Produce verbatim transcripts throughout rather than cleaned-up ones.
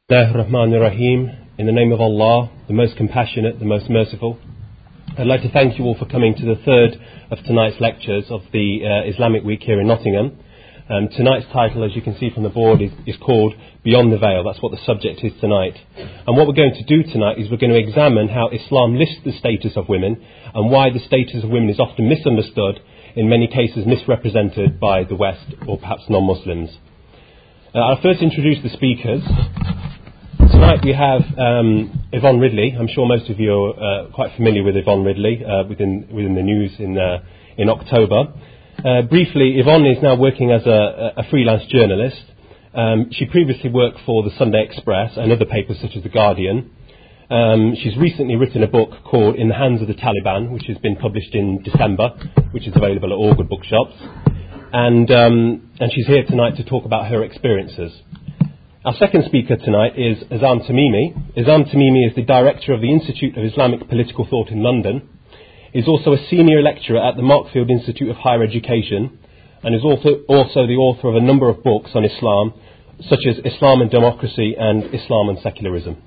Bismillahir-Rahmanir-Rahim. In the name of Allah, the most compassionate, the most merciful. I'd like to thank you all for coming to the third of tonight's lectures of the uh, Islamic Week here in Nottingham. Um, tonight's title, as you can see from the board, is, is called Beyond the Veil. That's what the subject is tonight. And what we're going to do tonight is we're going to examine how Islam lists the status of women and why the status of women is often misunderstood, in many cases misrepresented by the West or perhaps non-Muslims. Uh, I'll first introduce the speakers. Tonight we have um, Yvonne Ridley. I'm sure most of you are uh, quite familiar with Yvonne Ridley uh, within within the news in uh, in October. Uh, briefly, Yvonne is now working as a, a freelance journalist. Um, she previously worked for the Sunday Express and other papers such as The Guardian. Um, she's recently written a book called In the Hands of the Taliban, which has been published in December, which is available at all good bookshops. And, um, and she's here tonight to talk about her experiences. Our second speaker tonight is Azam Tamimi. Azam Tamimi is the director of the Institute of Islamic Political Thought in London. He's also a senior lecturer at the Markfield Institute of Higher Education and is also, also the author of a number of books on Islam, such as Islam and Democracy and Islam and Secularism.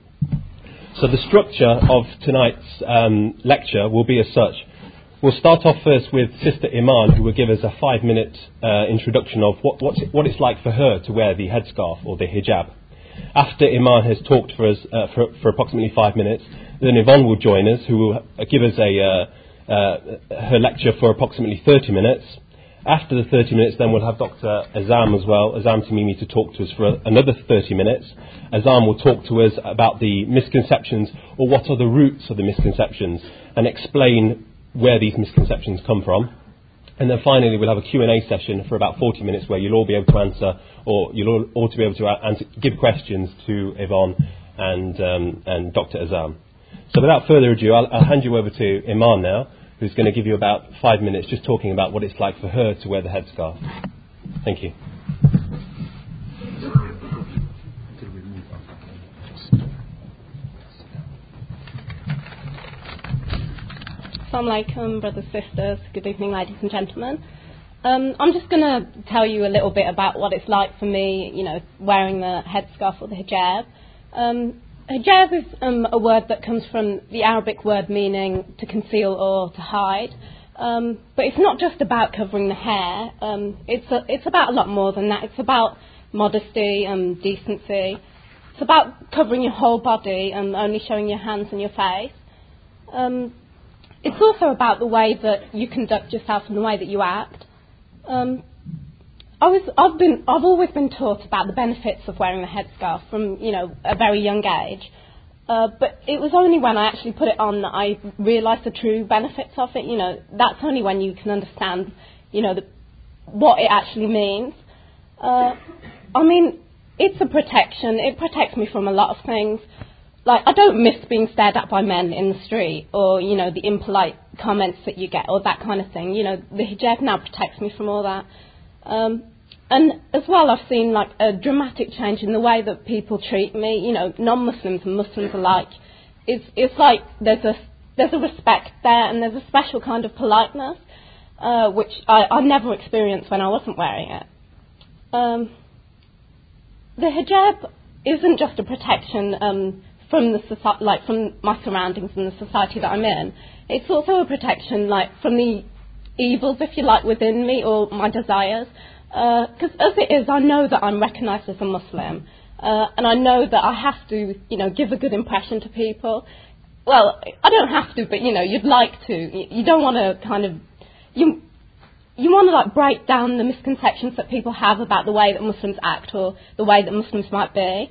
So the structure of tonight's um, lecture will be as such. We'll start off first with Sister Iman, who will give us a five-minute uh, introduction of what, what's it, what it's like for her to wear the headscarf or the hijab. After Iman has talked for us uh, for, for approximately five minutes, then Yvonne will join us, who will give us a uh, uh, her lecture for approximately thirty minutes. After the thirty minutes, then we'll have Doctor Azam as well, Azam Tamimi, to talk to us for a, another thirty minutes. Azam will talk to us about the misconceptions, or what are the roots of the misconceptions, and explain where these misconceptions come from. And then finally we'll have a Q and A session for about forty minutes where you'll all be able to answer, or you'll all, all to be able to answer, give questions to Yvonne and, um, and Doctor Azam. So without further ado, I'll, I'll hand you over to Iman now, who's going to give you about five minutes just talking about what it's like for her to wear the headscarf. Thank you. Assalamu alaikum, brothers, sisters. Good evening, ladies and gentlemen. Um, I'm just going to tell you a little bit about what it's like for me, you know, wearing the headscarf or the hijab. Um, hijab is um, a word that comes from the Arabic word meaning to conceal or to hide. Um, but it's not just about covering the hair. Um, it's a, it's about a lot more than that. It's about modesty and decency. It's about covering your whole body and only showing your hands and your face. Um, It's also about the way that you conduct yourself and the way that you act. Um, I was, I've been, I've always been taught about the benefits of wearing a headscarf from, you know, a very young age. Uh, but it was only when I actually put it on that I realised the true benefits of it. You know, that's only when you can understand, you know, the, what it actually means. Uh, I mean, it's a protection. It protects me from a lot of things. Like, I don't miss being stared at by men in the street or, you know, the impolite comments that you get or that kind of thing. You know, the hijab now protects me from all that. Um, and as well, I've seen, like, a dramatic change in the way that people treat me, you know, non-Muslims and Muslims alike. It's, it's like there's a, there's a respect there and there's a special kind of politeness, uh, which I, I never experienced when I wasn't wearing it. Um, the hijab isn't just a protection um, from the soci- like from my surroundings and the society that I'm in. It's also a protection, like, from the evils, if you like, within me or my desires. Because uh, as it is, I know that I'm recognised as a Muslim, uh, and I know that I have to, you know, give a good impression to people. Well, I don't have to, but, you know, you'd like to. You, you don't want to kind of you. You want to, like, break down the misconceptions that people have about the way that Muslims act or the way that Muslims might be.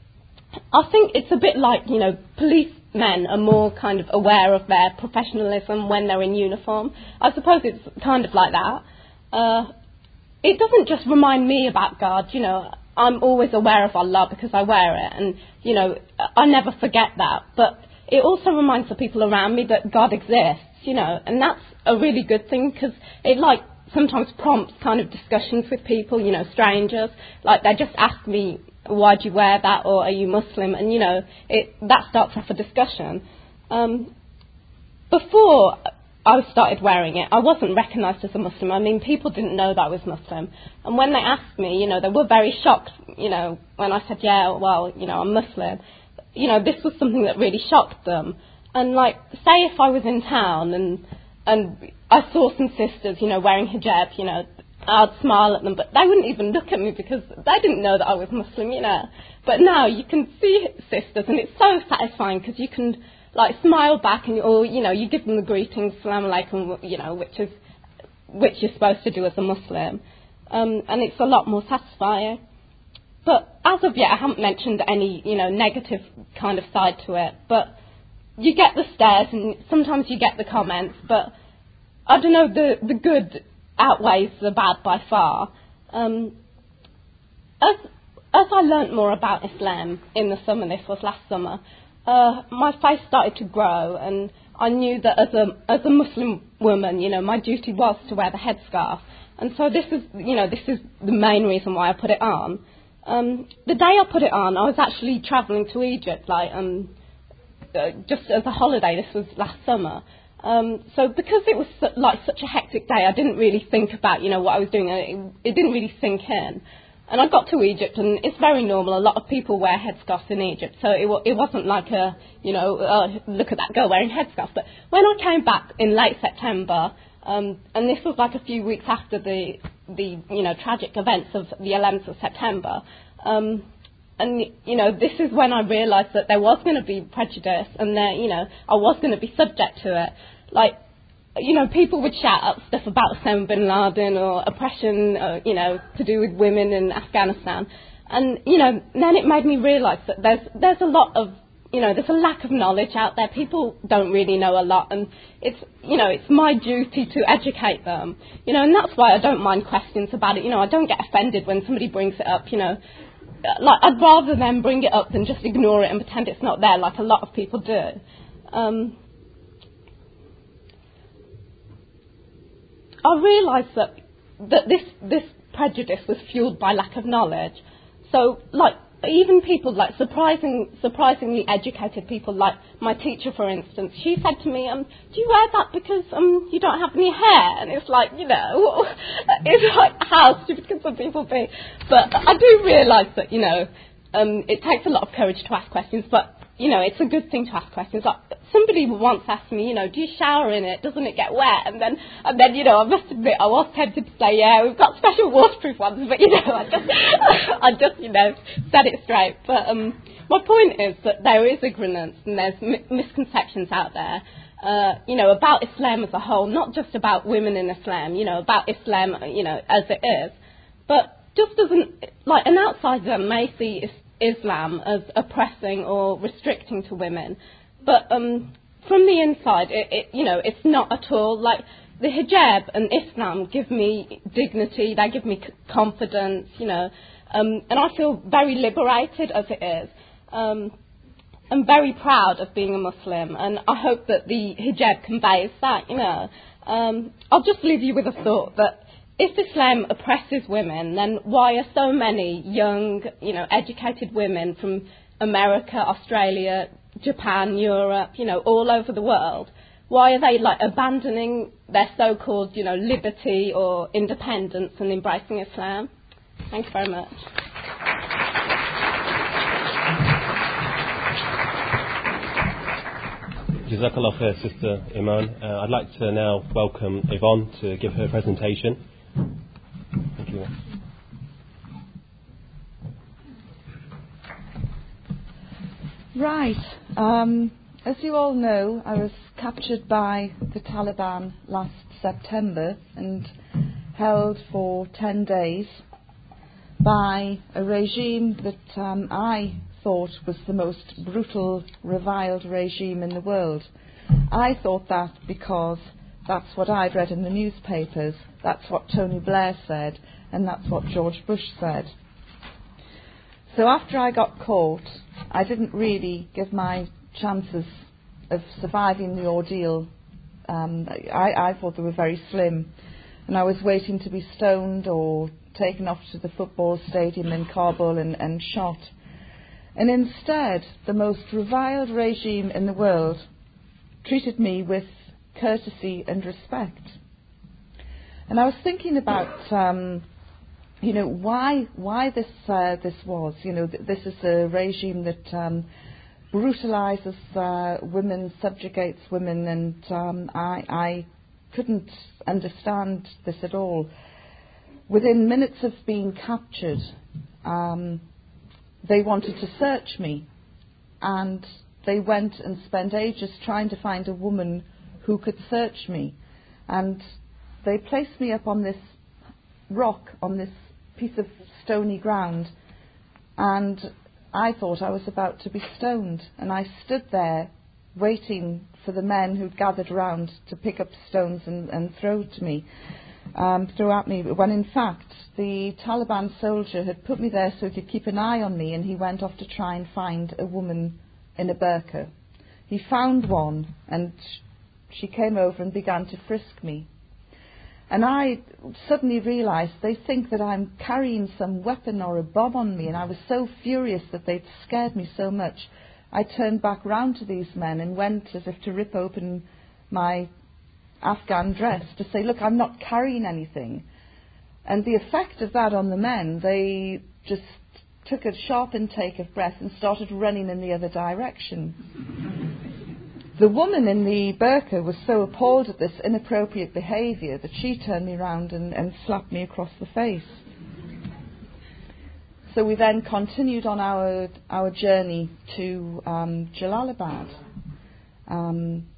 I think it's a bit like, you know, policemen are more kind of aware of their professionalism when they're in uniform. I suppose it's kind of like that. Uh, it doesn't just remind me about God, you know. I'm always aware of Allah because I wear it, and, you know, I never forget that. But it also reminds the people around me that God exists, you know, and that's a really good thing because it, like, sometimes prompts kind of discussions with people, you know, strangers. Like, they just ask me, why do you wear that, or are you Muslim? And, you know, it that starts off a discussion. Um, before, I started wearing it, I wasn't recognised as a Muslim. I mean, people didn't know that I was Muslim. And when they asked me, you know, they were very shocked, you know, when I said, yeah, well, you know, I'm Muslim. You know, this was something that really shocked them. And, like, say if I was in town and and I saw some sisters, you know, wearing hijab, you know, I'd smile at them, but they wouldn't even look at me because they didn't know that I was Muslim, you know. But now you can see sisters, and it's so satisfying because you can, like, smile back and, or, you know, you give them the greetings, salam alaikum, you know, which is, which you're supposed to do as a Muslim. Um, and it's a lot more satisfying. But as of yet, I haven't mentioned any, you know, negative kind of side to it. But you get the stares and sometimes you get the comments, but I don't know, the, the good outweighs the bad by far. Um, as as I learnt more about Islam in the summer, this was last summer, uh, my face started to grow, and I knew that as a as a Muslim woman, you know, my duty was to wear the headscarf, and so this is, you know, this is the main reason why I put it on. Um, the day I put it on, I was actually travelling to Egypt, like um, uh, just as a holiday. This was last summer. Um, so because it was su- like such a hectic day, I didn't really think about, you know, what I was doing. It, it didn't really sink in. And I got to Egypt, and it's very normal. A lot of people wear headscarves in Egypt, so it, it wasn't like a, you know, uh, look at that girl wearing headscarf. But when I came back in late September, um, and this was like a few weeks after the, the you know, tragic events of the eleventh of September, um, and, you know, this is when I realised that there was going to be prejudice, and that, you know, I was going to be subject to it. Like, you know, people would shout out stuff about Osama bin Laden or oppression, uh, you know, to do with women in Afghanistan. And, you know, then it made me realise that there's there's a lot of, you know, there's a lack of knowledge out there. People don't really know a lot, and it's, you know, it's my duty to educate them. You know, and that's why I don't mind questions about it. You know, I don't get offended when somebody brings it up, you know. Like, I'd rather them bring it up than just ignore it and pretend it's not there, like a lot of people do. Um, I realised that that this this prejudice was fueled by lack of knowledge. So, like, even people like surprising, surprisingly educated people, like my teacher, for instance, she said to me, um, "Do you wear that because um you don't have any hair?" And it's like, you know, it's like, how stupid can some people be? But I do realise that, you know, um, it takes a lot of courage to ask questions, but, you know, it's a good thing to ask questions. Like, somebody once asked me, you know, do you shower in it? Doesn't it get wet? And then, and then, you know, I must admit, I was tempted to say, yeah, we've got special waterproof ones, but, you know, I just, I just, you know, said it straight. But um, my point is that there is ignorance and there's m- misconceptions out there, uh, you know, about Islam as a whole, not just about women in Islam, you know, about Islam, you know, as it is. But just as an, like, an outsider may see is, Islam as oppressing or restricting to women, but um, from the inside, it, it, you know, it's not at all. Like, the hijab and Islam give me dignity, they give me c- confidence, you know, um, and I feel very liberated as it is. Um, I'm very proud of being a Muslim, and I hope that the hijab conveys that, you know. Um, I'll just leave you with a thought that if Islam oppresses women, then why are so many young, you know, educated women from America, Australia, Japan, Europe, you know, all over the world, why are they, like, abandoning their so-called, you know, liberty or independence and embracing Islam? Thanks very much. Jazakallah khair, Sister Iman. Uh, I'd like to now welcome Yvonne to give her presentation. Thank you. Right. Um, as you all know, I was captured by the Taliban last September and held for ten days by a regime that um, I thought was the most brutal, reviled regime in the world. I thought that because that's what I'd read in the newspapers, that's what Tony Blair said, and that's what George Bush said. So after I got caught, I didn't really give my chances of surviving the ordeal. Um, I, I thought they were very slim, and I was waiting to be stoned or taken off to the football stadium in Kabul and, and shot. And instead, the most reviled regime in the world treated me with courtesy and respect. And I was thinking about, um, you know, why why this uh, this was. You know, th- this is a regime that um, brutalizes uh, women, subjugates women, and um, I, I couldn't understand this at all. Within minutes of being captured, um, they wanted to search me, and they went and spent ages trying to find a woman who could search me. And they placed me up on this rock, on this piece of stony ground, and I thought I was about to be stoned. And I stood there waiting for the men who'd gathered around to pick up stones and, and throw to me, um, throw at me, when in fact the Taliban soldier had put me there so he could keep an eye on me, and he went off to try and find a woman in a burqa. He found one, and she came over and began to frisk me. And I suddenly realised they think that I'm carrying some weapon or a bomb on me, and I was so furious that they'd scared me so much. I turned back round to these men and went as if to rip open my Afghan dress to say, look, I'm not carrying anything. And the effect of that on the men, they just took a sharp intake of breath and started running in the other direction. The woman in the burqa was so appalled at this inappropriate behaviour that she turned me round and, and slapped me across the face. So we then continued on our our journey to um, Jalalabad. Um,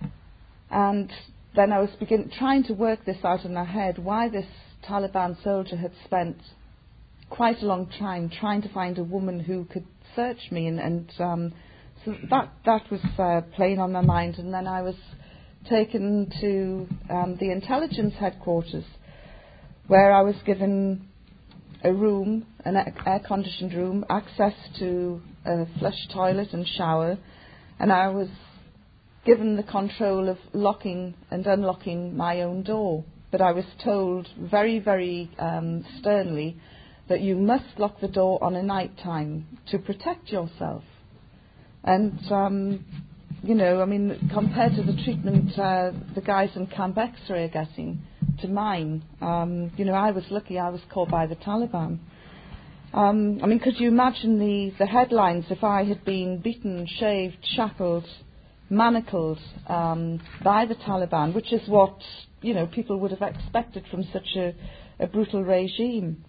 and then I was begin, trying to work this out in my head, why this Taliban soldier had spent quite a long time trying to find a woman who could search me, and, and um, so that that was uh, playing on my mind. And then I was taken to um, the intelligence headquarters, where I was given a room, an air-conditioned room, access to a flush toilet and shower, and I was given the control of locking and unlocking my own door. But I was told very, very um, sternly that you must lock the door on a night time to protect yourself. And, um, you know, I mean, compared to the treatment uh, the guys in Camp X-ray are getting to mine, um, you know, I was lucky I was caught by the Taliban. Um, I mean, could you imagine the, the headlines if I had been beaten, shaved, shackled, manacled um, by the Taliban, which is what, you know, people would have expected from such a, a brutal regime.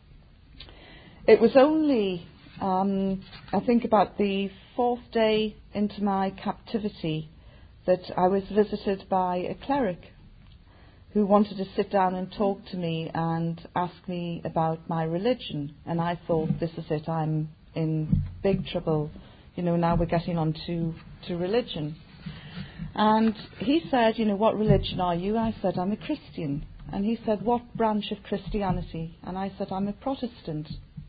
It was only, um, I think, about the fourth day into my captivity that I was visited by a cleric who wanted to sit down and talk to me and ask me about my religion. And I thought, this is it, I'm in big trouble. You know, now we're getting on to, to religion. And he said, you know, what religion are you? I said, I'm a Christian. And he said, what branch of Christianity? And I said, I'm a Protestant.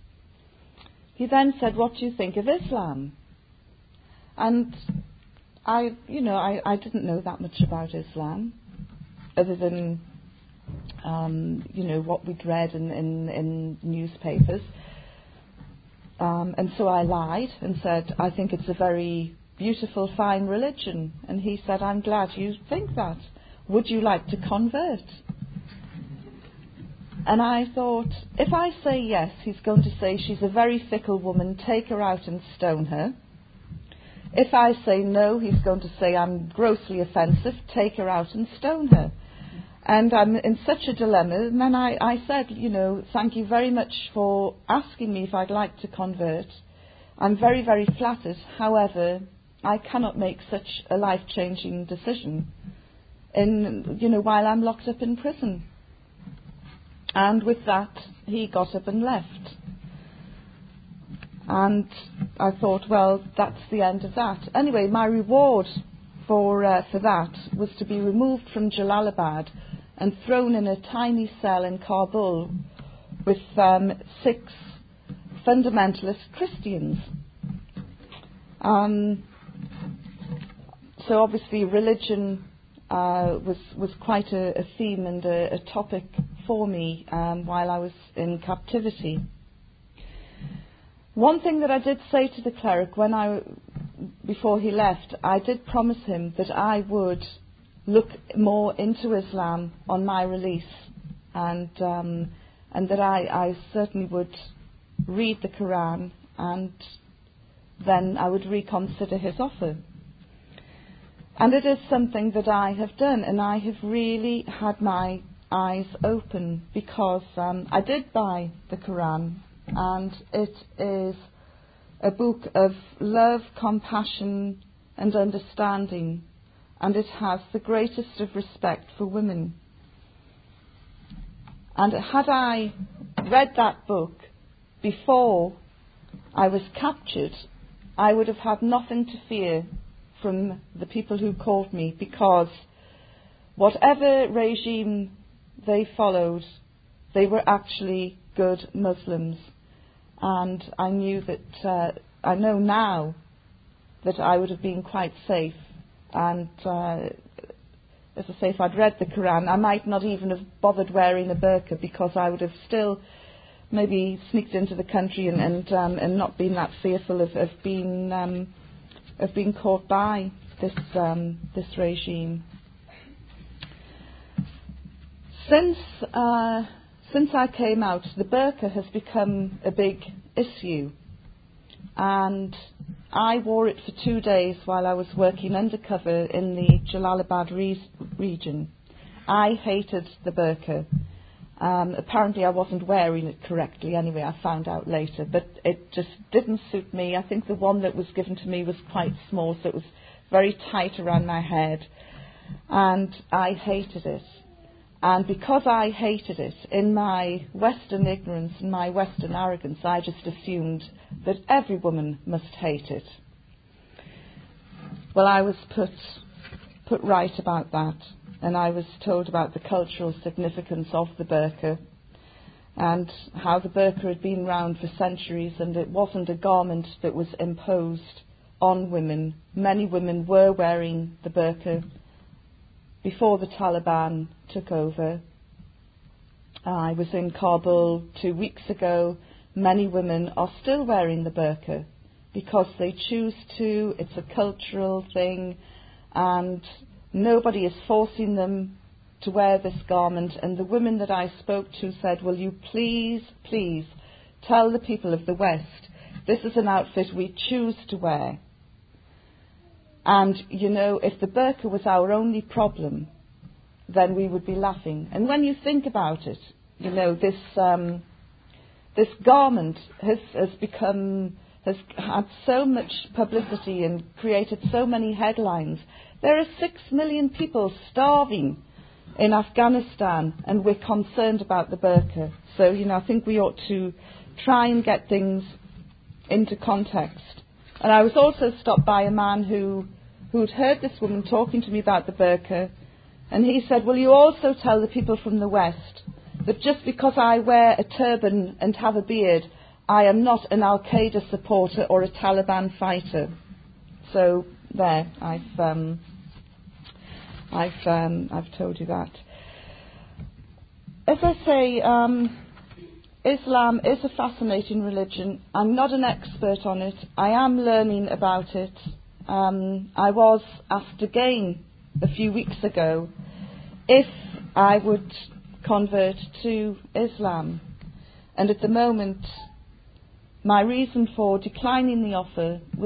He then said, what do you think of Islam? And I, you know, I, I didn't know that much about Islam, other than, um, you know, what we'd read in, in, in newspapers. Um, and so I lied and said, I think it's a very beautiful, fine religion. And he said, I'm glad you think that. Would you like to convert? And I thought, if I say yes, he's going to say she's a very fickle woman, take her out and stone her. If I say no, he's going to say I'm grossly offensive, take her out and stone her. And I'm in such a dilemma. And then I, I said, you know, thank you very much for asking me if I'd like to convert. I'm very, very flattered. However, I cannot make such a life-changing decision in, you know, while I'm locked up in prison. And with that, he got up and left. And I thought, well, that's the end of that. Anyway, my reward for uh, for that was to be removed from Jalalabad and thrown in a tiny cell in Kabul with um, six fundamentalist Christians. Um, so obviously religion uh, was was quite a, a theme and a, a topic for me um, while I was in captivity. One thing that I did say to the cleric when I, before he left, I did promise him that I would look more into Islam on my release, and um, and that I, I certainly would read the Quran, and then I would reconsider his offer. And it is something that I have done, and I have really had my eyes open, because um, I did buy the Quran, and it is a book of love, compassion and understanding, and it has the greatest of respect for women. And had I read that book before I was captured, I would have had nothing to fear from the people who caught me, because whatever regime they followed, they were actually good Muslims. And I knew that, uh, I know now that I would have been quite safe. And uh, as I say, if I'd read the Quran, I might not even have bothered wearing a burqa, because I would have still maybe sneaked into the country and and, um, and not been that fearful of, of being um, of being caught by this um, this regime. Since uh, since I came out, the burqa has become a big issue, and I wore it for two days while I was working undercover in the Jalalabad re- region. I hated the burqa. Um, apparently I wasn't wearing it correctly anyway, I found out later, but it just didn't suit me. I think the one that was given to me was quite small, so it was very tight around my head, and I hated it. And because I hated it, in my Western ignorance and my Western arrogance, I just assumed that every woman must hate it. Well, I was put put right about that, and I was told about the cultural significance of the burqa, and how the burqa had been around for centuries, and it wasn't a garment that was imposed on women. Many women were wearing the burqa before the Taliban took over. I was in Kabul two weeks ago. Many women are still wearing the burqa because they choose to. It's a cultural thing, and nobody is forcing them to wear this garment. And the women that I spoke to said, will you please, please tell the people of the West, this is an outfit we choose to wear. And, you know, if the burqa was our only problem, then we would be laughing. And when you think about it, you know, this um, this garment has, has become, has had so much publicity and created so many headlines. There are six million people starving in Afghanistan, and we're concerned about the burqa. So, you know, I think we ought to try and get things into context. And I was also stopped by a man who who'd heard this woman talking to me about the burqa, and he said, will you also tell the people from the West that just because I wear a turban and have a beard, I am not an Al-Qaeda supporter or a Taliban fighter. So there, I've um, I've um, I've told you that. As I say, um, Islam is a fascinating religion. I'm not an expert on it. I am learning about it. Um, I was asked again a few weeks ago if I would convert to Islam. And at the moment, my reason for declining the offer was,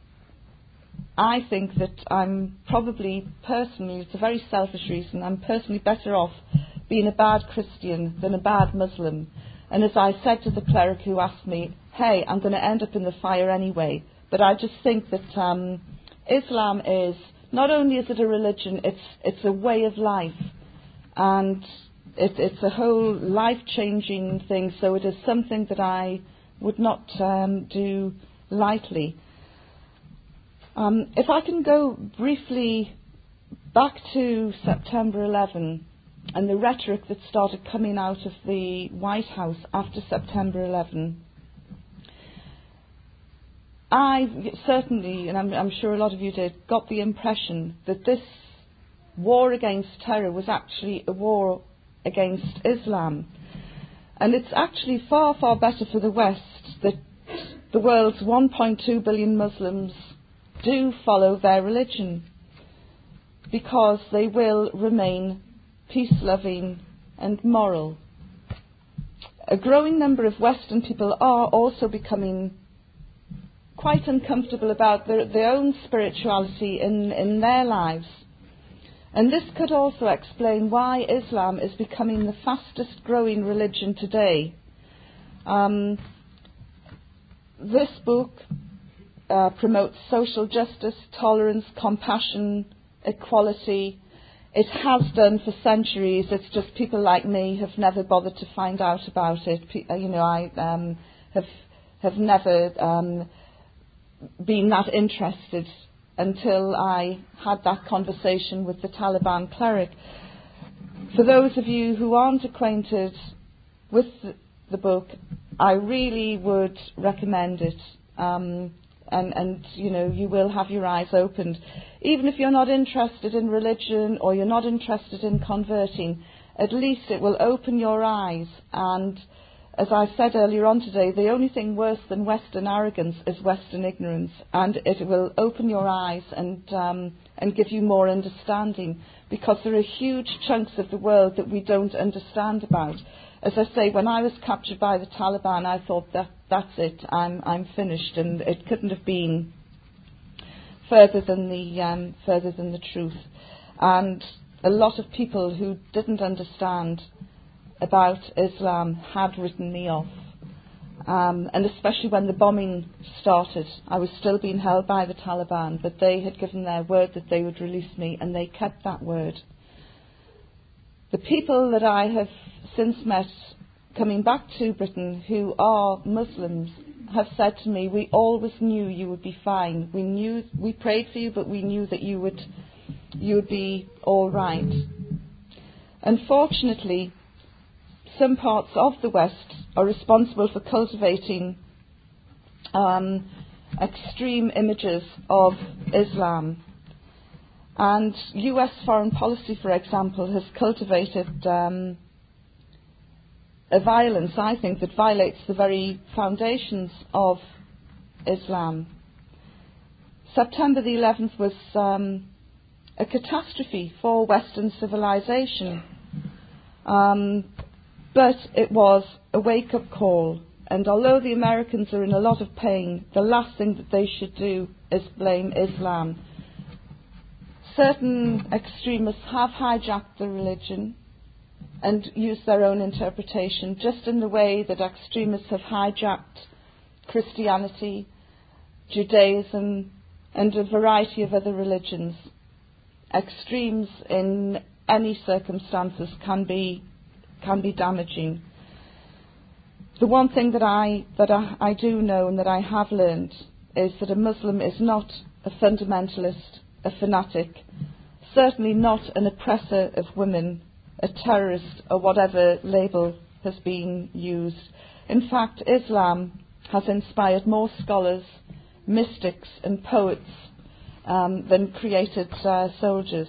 I think that I'm probably personally, it's a very selfish reason, I'm personally better off being a bad Christian than a bad Muslim. And as I said to the cleric who asked me, hey, I'm going to end up in the fire anyway. But I just think that um, Islam is, not only is it a religion, it's it's a way of life. And it, it's a whole life-changing thing. So it is something that I would not um, do lightly. Um, if I can go briefly back to September eleventh and the rhetoric that started coming out of the White House after September eleventh, I certainly, and I'm, I'm sure a lot of you did, got the impression that this war against terror was actually a war against Islam. And it's actually far, far better for the West that the world's one point two billion Muslims do follow their religion. because they will remain peace-loving and moral. A growing number of Western people are also becoming quite uncomfortable about their, their own spirituality in, in their lives. And this could also explain why Islam is becoming the fastest growing religion today. Um, this book uh, promotes social justice, tolerance, compassion, equality. It has done for centuries. It's just people like me have never bothered to find out about it. Pe- you know, I um, have have never um, been that interested until I had that conversation with the Taliban cleric. For those of you who aren't acquainted with the, the book, I really would recommend it. Um, and, and, you know, you will have your eyes opened. Even if you're not interested in religion or you're not interested in converting, at least it will open your eyes. And as I said earlier on today, the only thing worse than Western arrogance is Western ignorance, and it will open your eyes and um, and give you more understanding, because there are huge chunks of the world that we don't understand about. As I say, when I was captured by the Taliban, I thought that that's it, I'm I'm finished, and it couldn't have been further than the um, further than the truth. And a lot of people who didn't understand about Islam had written me off. Um, and especially when the bombing started, I was still being held by the Taliban, but they had given their word that they would release me, and they kept that word. The people that I have since met coming back to Britain who are Muslims have said to me, we always knew you would be fine. We knew, we prayed for you, but we knew that you would, you would be all right. Unfortunately, some parts of the West are responsible for cultivating um, extreme images of Islam. And U S foreign policy, for example, has cultivated um, a violence, I think, that violates the very foundations of Islam. September the eleventh was um, a catastrophe for Western civilization. Um, But it was a wake-up call. And although the Americans are in a lot of pain, the last thing that they should do is blame Islam. Certain extremists have hijacked the religion and used their own interpretation, just in the way that extremists have hijacked Christianity, Judaism, and a variety of other religions. Extremes in any circumstances can be can be damaging. The one thing that I that I, I do know and that I have learned is that a Muslim is not a fundamentalist, a fanatic, certainly not an oppressor of women, a terrorist, or whatever label has been used. In fact, Islam has inspired more scholars, mystics and poets um, than created uh, soldiers.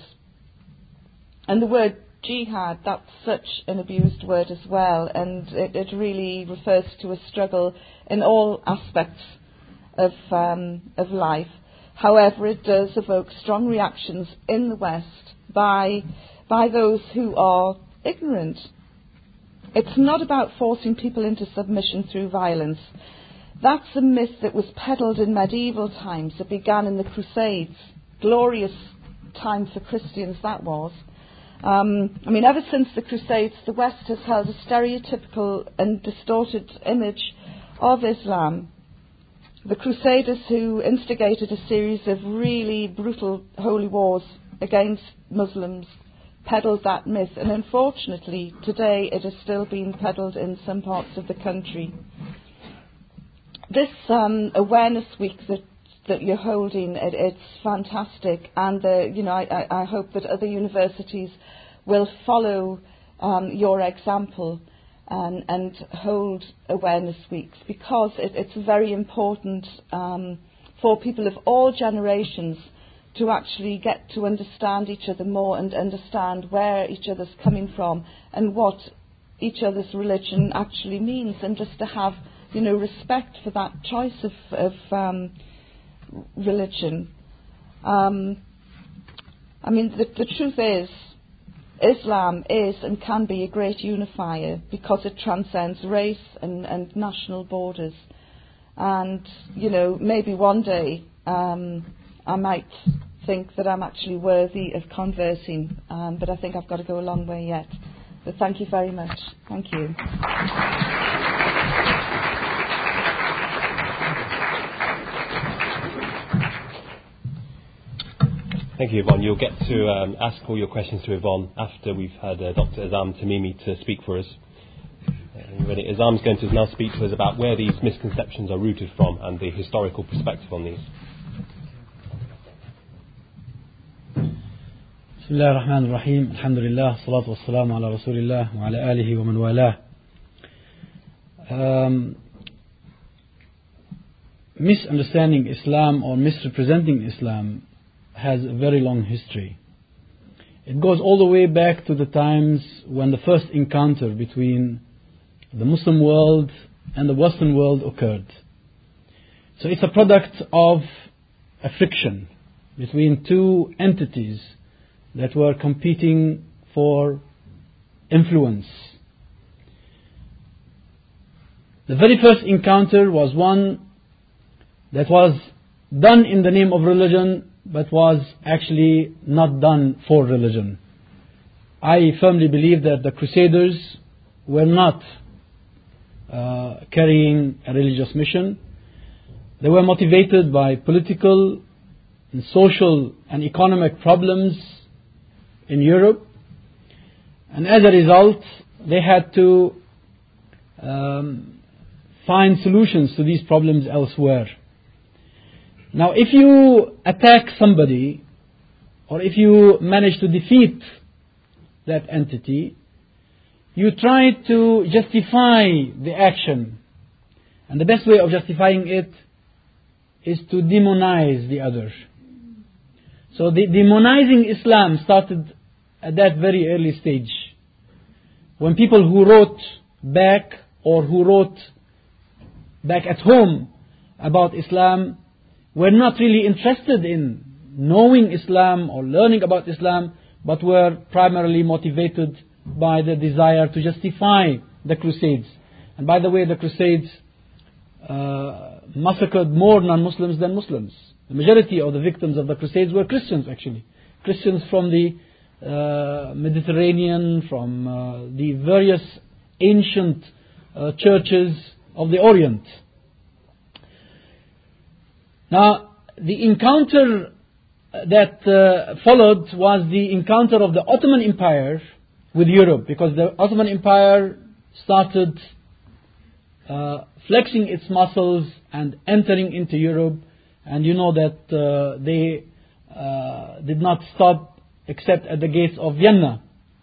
And the word jihad, that's such an abused word as well, and it, it really refers to a struggle in all aspects of um, of life. However, it does evoke strong reactions in the West by by those who are ignorant. It's not about forcing people into submission through violence. That's a myth that was peddled in medieval times. It began in the Crusades. Glorious time for Christians that was. Um, I mean, ever since the Crusades, the West has held a stereotypical and distorted image of Islam. The Crusaders, who instigated a series of really brutal holy wars against Muslims, peddled that myth, and unfortunately today it is still being peddled in some parts of the country. This um, awareness week that that you're holding, it, it's fantastic, and the, you know I, I, I hope that other universities will follow um, your example and, and hold awareness weeks, because it, it's very important um, for people of all generations to actually get to understand each other more and understand where each other's coming from and what each other's religion actually means, and just to have, you know, respect for that choice of, of um, religion. Um, I mean, the, the truth is, Islam is and can be a great unifier because it transcends race and, and national borders. And, you know, maybe one day um, I might think that I'm actually worthy of conversing, um, but I think I've got to go a long way yet. But thank you very much. Thank you. Thank you, Yvonne. You'll get to um, ask all your questions to Yvonne after we've had uh, Doctor Azam Tamimi to speak for us. Uh, really, Azam's going to now speak to us about where these misconceptions are rooted from and the historical perspective on these. بسم الله الرحمن الرحيم الحمد لله الصلاة والسلام على رسول الله وعلى آله ومن والاه. Um, misunderstanding Islam or misrepresenting Islam has a very long history. It goes all the way back to the times when the first encounter between the Muslim world and the Western world occurred. So it's a product of a friction between two entities that were competing for influence. The very first encounter was one that was done in the name of religion, but was actually not done for religion. I firmly believe that the Crusaders were not uh, carrying a religious mission. They were motivated by political and social and economic problems in Europe, and as a result they had to um, find solutions to these problems elsewhere. Now, if you attack somebody, or if you manage to defeat that entity, you try to justify the action. And the best way of justifying it is to demonize the other. So the demonizing Islam started at that very early stage, when people who wrote back or who wrote back at home about Islam were not really interested in knowing Islam or learning about Islam, but were primarily motivated by the desire to justify the Crusades. And by the way, the Crusades uh, massacred more non-Muslims than Muslims. The majority of the victims of the Crusades were Christians, actually. Christians from the uh, Mediterranean, from uh, the various ancient uh, churches of the Orient. Now, the encounter that uh, followed was the encounter of the Ottoman Empire with Europe, because the Ottoman Empire started uh, flexing its muscles and entering into Europe, and you know that uh, they uh, did not stop except at the gates of Vienna.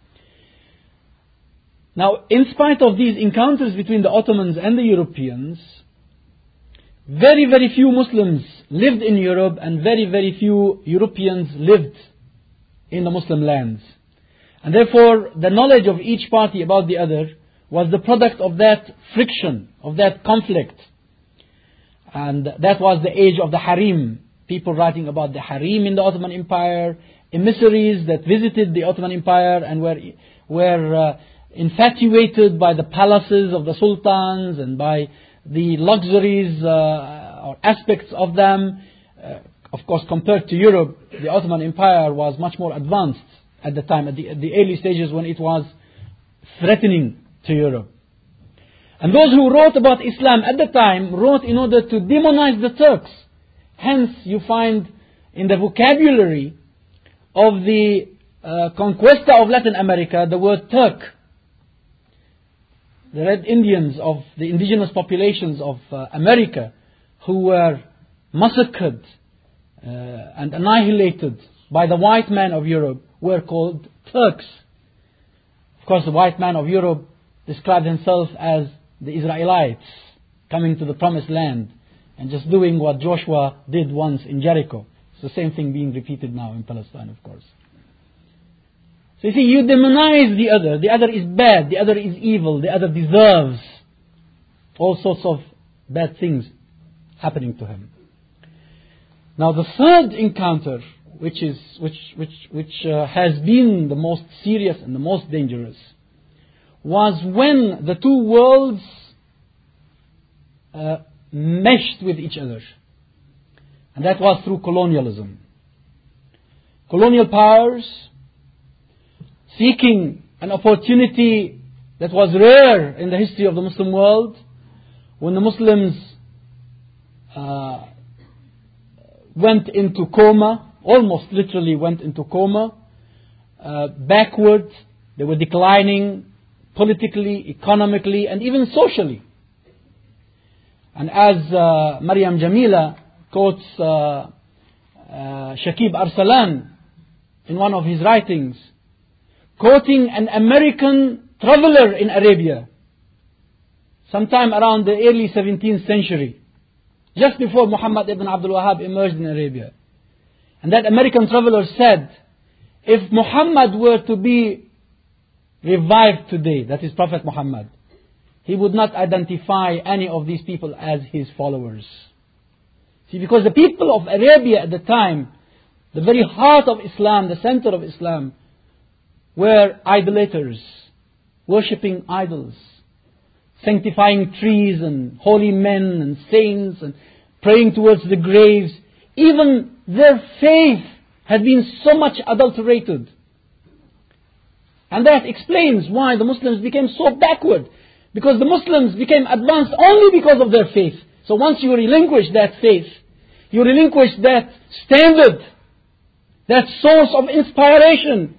Now, in spite of these encounters between the Ottomans and the Europeans, very, very few Muslims lived in Europe, and very, very few Europeans lived in the Muslim lands. And therefore, the knowledge of each party about the other was the product of that friction, of that conflict. And that was the age of the harem. People writing about the harem in the Ottoman Empire, emissaries that visited the Ottoman Empire and were, were uh, infatuated by the palaces of the sultans and by the luxuries uh, or aspects of them. Uh, of course, compared to Europe, the Ottoman Empire was much more advanced at the time, at the, at the early stages when it was threatening to Europe. And those who wrote about Islam at the time wrote in order to demonize the Turks. Hence, you find in the vocabulary of the uh, conquista of Latin America the word Turk. The Red Indians of the indigenous populations of uh, America, who were massacred uh, and annihilated by the white man of Europe, were called Turks. Of course, the white man of Europe described himself as the Israelites coming to the promised land and just doing what Joshua did once in Jericho. It's the same thing being repeated now in Palestine, of course. So you see, you demonize the other. The other is bad. The other is evil. The other deserves all sorts of bad things happening to him. Now, the third encounter which is which which which uh, has been the most serious and the most dangerous was when the two worlds uh, meshed with each other, and that was through colonialism. Colonial powers seeking an opportunity that was rare in the history of the Muslim world, when the Muslims uh, went into coma, almost literally went into coma, uh, backward. They were declining politically, economically, and even socially. And as uh, Maryam Jamila quotes uh, uh, Shakib Arsalan in one of his writings, quoting an American traveler in Arabia, sometime around the early seventeenth century, just before Muhammad ibn Abdul Wahhab emerged in Arabia. And that American traveler said, if Muhammad were to be revived today, that is Prophet Muhammad, he would not identify any of these people as his followers. See, because the people of Arabia at the time, the very heart of Islam, the center of Islam, were idolaters, worshipping idols, sanctifying trees and holy men and saints and praying towards the graves. Even their faith had been so much adulterated. And that explains why the Muslims became so backward. Because the Muslims became advanced only because of their faith. So once you relinquish that faith, you relinquish that standard, that source of inspiration,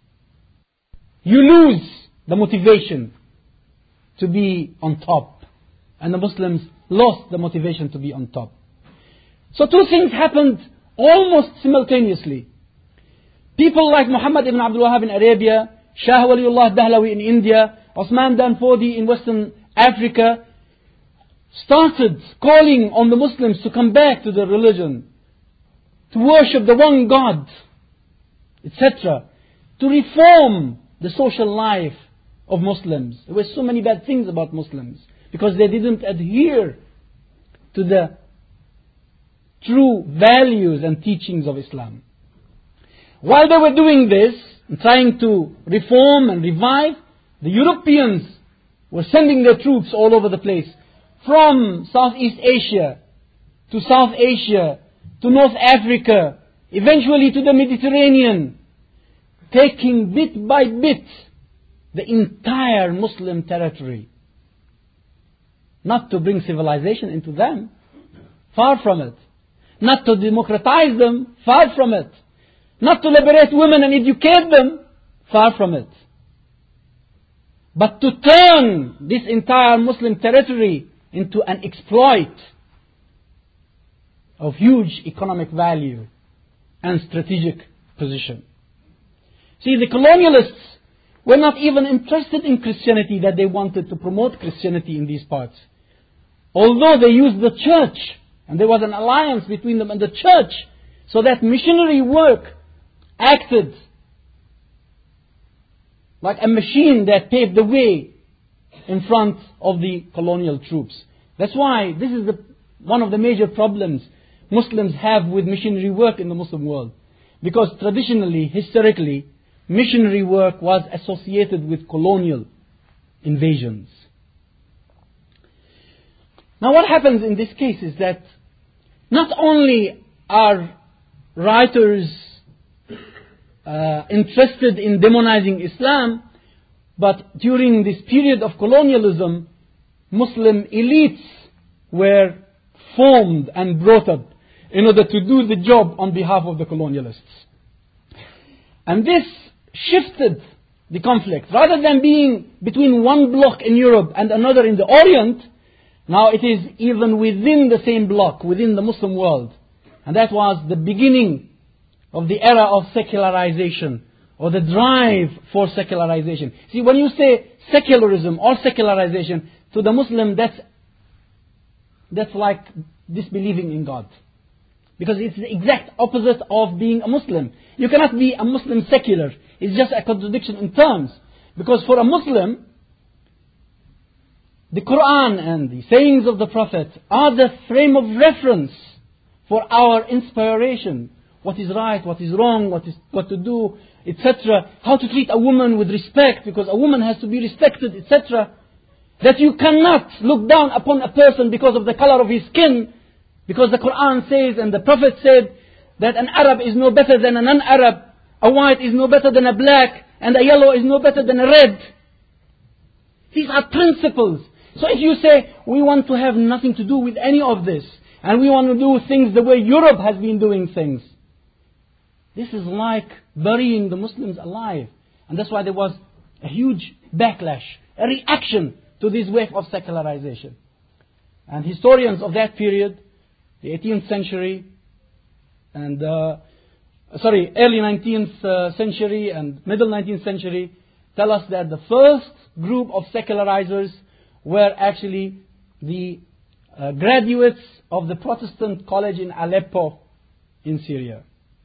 you lose the motivation to be on top. And the Muslims lost the motivation to be on top. So two things happened almost simultaneously. People like Muhammad ibn Abdul Wahhab in Arabia, Shah Waliullah Dahlawi in India, Osman Danfodi in Western Africa, started calling on the Muslims to come back to their religion, to worship the one God, et cetera, to reform the social life of Muslims. There were so many bad things about Muslims because they didn't adhere to the true values and teachings of Islam. While they were doing this, and trying to reform and revive, the Europeans were sending their troops all over the place, from Southeast Asia to South Asia to North Africa, eventually to the Mediterranean, taking bit by bit the entire Muslim territory. Not to bring civilization into them, far from it. Not to democratize them, far from it. Not to liberate women and educate them, far from it. But to turn this entire Muslim territory into an exploit of huge economic value and strategic position. See, the colonialists were not even interested in Christianity, that they wanted to promote Christianity in these parts. Although they used the church, and there was an alliance between them and the church, so that missionary work acted like a machine that paved the way in front of the colonial troops. That's why this is the, one of the major problems Muslims have with missionary work in the Muslim world. Because traditionally, historically, missionary work was associated with colonial invasions. Now what happens in this case is that not only are writers uh, interested in demonizing Islam, but during this period of colonialism, Muslim elites were formed and brought up in order to do the job on behalf of the colonialists. And this shifted the conflict. Rather than being between one bloc in Europe and another in the Orient, now it is even within the same bloc, within the Muslim world. And that was the beginning of the era of secularization, or the drive for secularization. See, when you say secularism or secularization, to the Muslim, that's, that's like disbelieving in God. Because it's the exact opposite of being a Muslim. You cannot be a Muslim secular. It's just a contradiction in terms. Because for a Muslim, the Quran and the sayings of the Prophet are the frame of reference for our inspiration. what is right, what is wrong, what is what to do, et cetera. How to treat a woman with respect, because a woman has to be respected, et cetera. That you cannot look down upon a person because of the color of his skin, because the Quran says and the Prophet said that an Arab is no better than a non-Arab, a white is no better than a black, and a yellow is no better than a red. These are principles. So if you say, we want to have nothing to do with any of this, and we want to do things the way Europe has been doing things, this is like burying the Muslims alive. And that's why there was a huge backlash, a reaction to this wave of secularization. And historians of that period, the eighteenth century, and uh, sorry, early nineteenth uh, century and middle nineteenth century, tell us that the first group of secularizers were actually the uh, graduates of the Protestant college in Aleppo in Syria.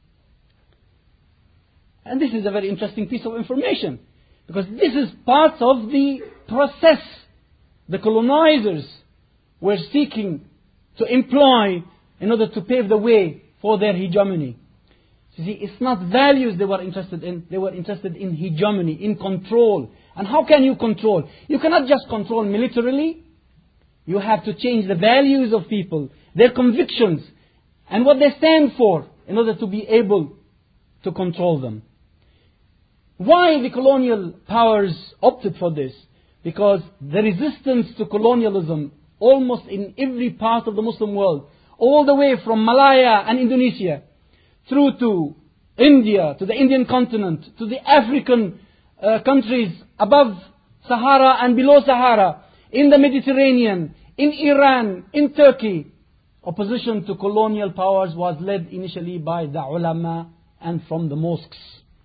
And this is a very interesting piece of information, because this is part of the process the colonizers were seeking to employ in order to pave the way for their hegemony. You see, it's not values they were interested in, they were interested in hegemony, in control. And how can you control? You cannot just control militarily. You have to change the values of people, their convictions, and what they stand for in order to be able to control them. Why the colonial powers opted for this? Because the resistance to colonialism almost in every part of the Muslim world, all the way from Malaya and Indonesia, through to India, to the Indian continent, to the African uh, countries above Sahara and below Sahara, in the Mediterranean, in Iran, in Turkey, opposition to colonial powers was led initially by the ulama and from the mosques.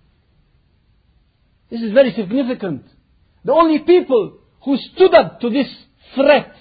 This is very significant. The only people who stood up to this threat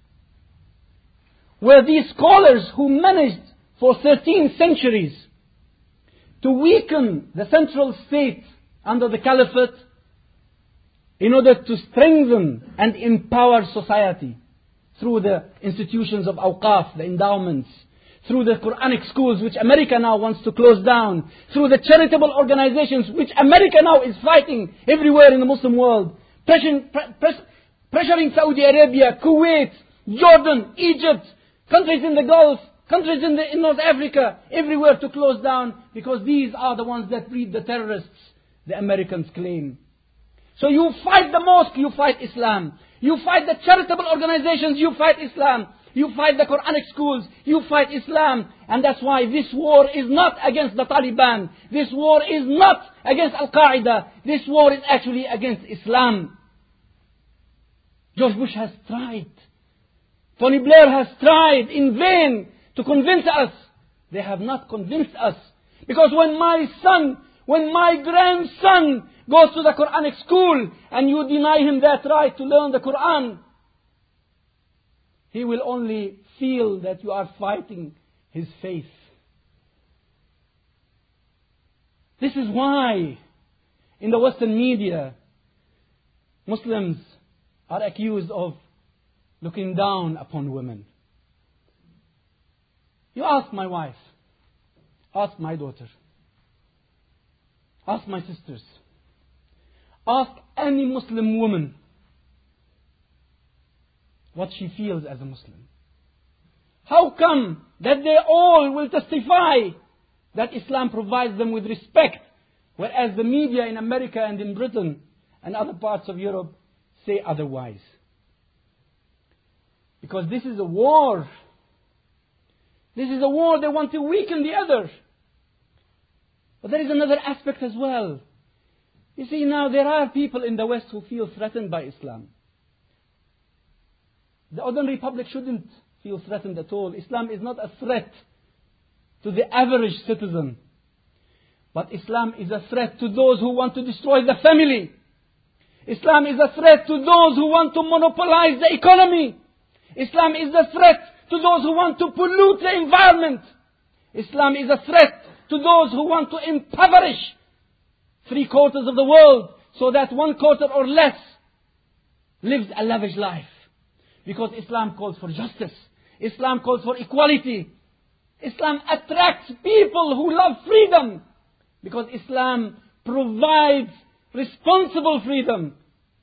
were these scholars who managed for thirteen centuries to weaken the central state under the caliphate in order to strengthen and empower society through the institutions of awqaf, the endowments, through the Quranic schools which America now wants to close down, through the charitable organizations which America now is fighting everywhere in the Muslim world, pressuring, press, pressuring Saudi Arabia, Kuwait, Jordan, Egypt, countries in the Gulf, countries in, the, in North Africa, everywhere to close down, because these are the ones that breed the terrorists, the Americans claim. So you fight the mosque, you fight Islam. You fight the charitable organizations, you fight Islam. You fight the Quranic schools, you fight Islam. And that's why this war is not against the Taliban. This war is not against Al-Qaeda. This war is actually against Islam. George Bush has tried. Tony Blair has tried in vain to convince us. They have not convinced us. Because when my son, when my grandson goes to the Quranic school and you deny him that right to learn the Quran, he will only feel that you are fighting his faith. This is why in the Western media Muslims are accused of looking down upon women. You ask my wife, ask my daughter, ask my sisters, ask any Muslim woman what she feels as a Muslim. How come that they all will testify that Islam provides them with respect, whereas the media in America and in Britain and other parts of Europe say otherwise? Because this is a war. This is a war. They want to weaken the other. But there is another aspect as well. You see, now there are people in the West who feel threatened by Islam. The ordinary public shouldn't feel threatened at all. Islam is not a threat to the average citizen. But Islam is a threat to those who want to destroy the family. Islam is a threat to those who want to monopolize the economy. Islam is a threat to those who want to pollute the environment. Islam is a threat to those who want to impoverish three quarters of the world so that one quarter or less lives a lavish life. Because Islam calls for justice. Islam calls for equality. Islam attracts people who love freedom, because Islam provides responsible freedom.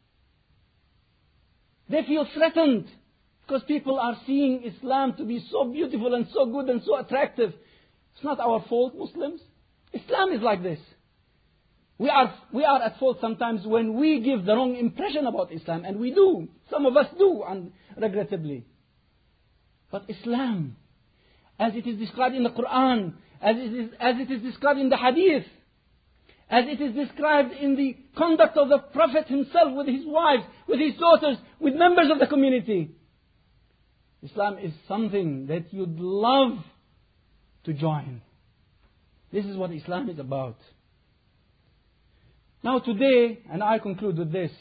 They feel threatened because people are seeing Islam to be so beautiful and so good and so attractive. It's not our fault, Muslims. Islam is like this. We are, we are at fault sometimes when we give the wrong impression about Islam, and we do. Some of us do, and regrettably. But Islam, as it is described in the Quran, as it is, as it is described in the Hadith, as it is described in the conduct of the Prophet himself with his wives, with his daughters, with members of the community, Islam is something that you'd love to join. This is what Islam is about. Now today, and I conclude with this,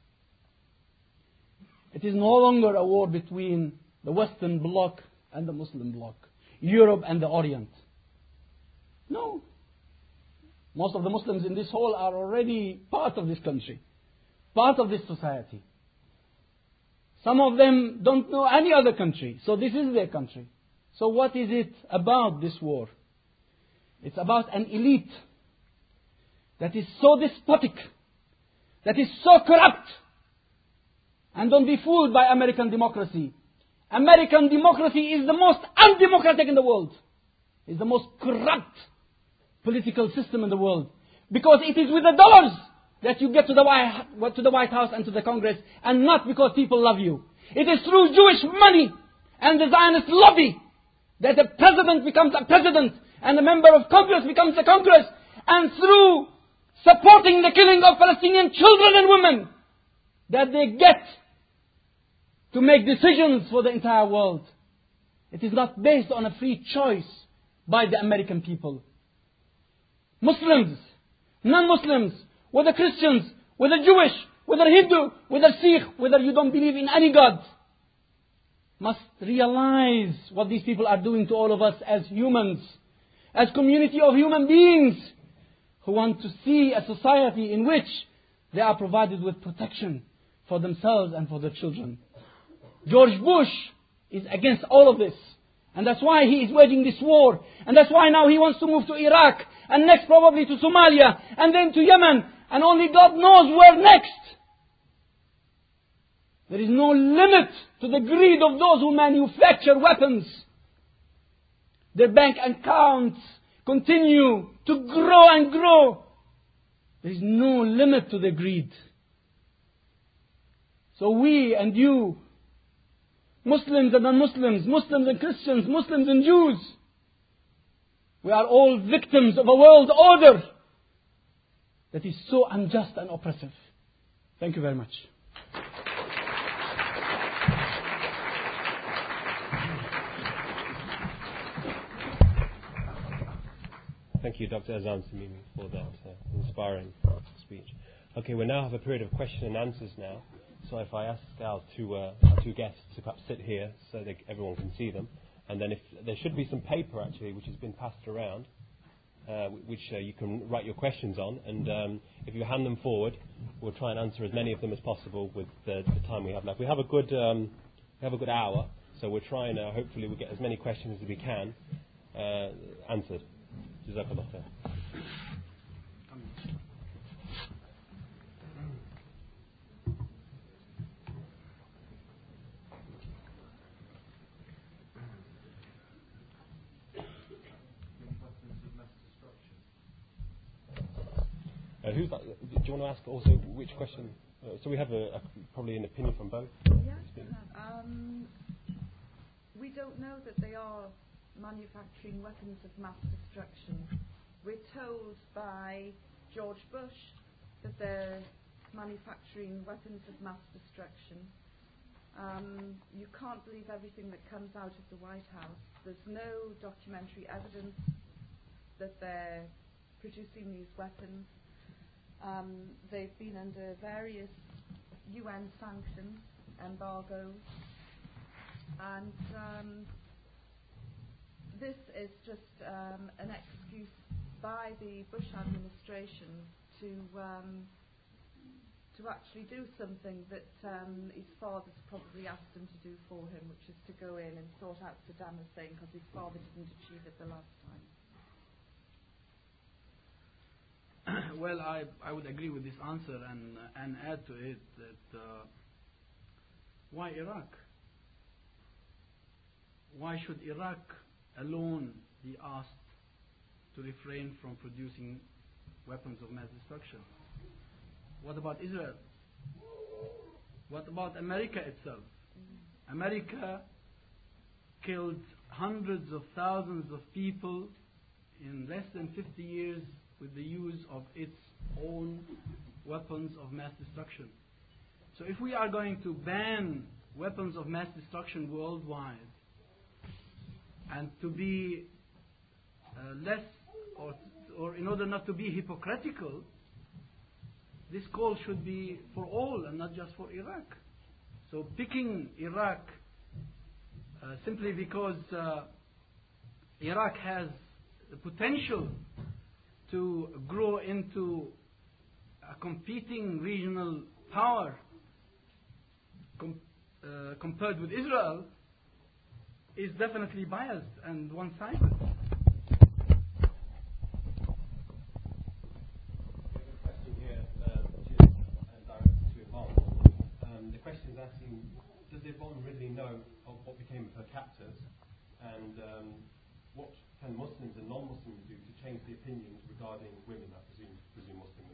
it is no longer a war between the Western bloc and the Muslim bloc, Europe and the Orient. No. Most of the Muslims in this hall are already part of this country, part of this society. Some of them don't know any other country, so this is their country. So what is it about this war? It's about an elite that is so despotic, that is so corrupt. And don't be fooled by American democracy. American democracy is the most undemocratic in the world. It's the most corrupt political system in the world. Because it is with the dollars that you get to the White, to the White House and to the Congress, and not because people love you. It is through Jewish money and the Zionist lobby that a president becomes a president and a member of Congress becomes a Congress, and through supporting the killing of Palestinian children and women that they get to make decisions for the entire world. It is not based on a free choice by the American people. Muslims, non-Muslims, whether Christians, whether Jewish, whether Hindu, whether Sikh, whether you don't believe in any God, must realize what these people are doing to all of us as humans, as community of human beings who want to see a society in which they are provided with protection for themselves and for their children. George Bush is against all of this. And that's why he is waging this war. And that's why now he wants to move to Iraq. And next probably to Somalia. And then to Yemen. And only God knows where next. There is no limit to the greed of those who manufacture weapons. Their bank accounts continue to grow and grow. There is no limit to their greed. So we and you, Muslims and non-Muslims, Muslims and Christians, Muslims and Jews, we are all victims of a world order that is so unjust and oppressive. Thank you very much. Thank you, Doctor Azam Samimi, for that uh, inspiring speech. Okay, we now have a period of question and answers now. So if I ask our two, uh, our two guests to perhaps sit here so that everyone can see them. And then if there should be some paper, actually, which has been passed around, uh, which uh, you can write your questions on. And um, if you hand them forward, we'll try and answer as many of them as possible with the, the time we have left. We have a good, um, we have a good hour, so we're trying, uh, hopefully we'll get as many questions as we can uh, answered. Jazakallah khair. Uh, who's that? Do you want to ask also which question? Uh, so we have a, a, probably an opinion from both. Yes. Um, we don't know that they are manufacturing weapons of mass destruction. We're told by George Bush that they're manufacturing weapons of mass destruction. Um, you can't believe everything that comes out of the White House. There's no documentary evidence that they're producing these weapons. Um, they've been under various U N sanctions, embargoes, and um, this is just um, an excuse by the Bush administration to um, to actually do something that um, his father's probably asked him to do for him, which is to go in and sort out Saddam Hussein because his father didn't achieve it the last time. Well, I, I would agree with this answer and, and add to it that uh, why Iraq? Why should Iraq alone be asked to refrain from producing weapons of mass destruction? What about Israel? What about America itself? Mm. America killed hundreds of thousands of people in less than fifty years with the use of its own weapons of mass destruction. So if we are going to ban weapons of mass destruction worldwide, and to be uh, less, or, or in order not to be hypocritical, this call should be for all and not just for Iraq. So picking Iraq uh, simply because uh, Iraq has the potential to grow into a competing regional power com- uh, compared with Israel is definitely biased and one-sided. The question is asking, does Yvonne really know of what became of her captors, and um, what can Muslims and non-Muslims do to change the opinions regarding women, I presume, presume Muslim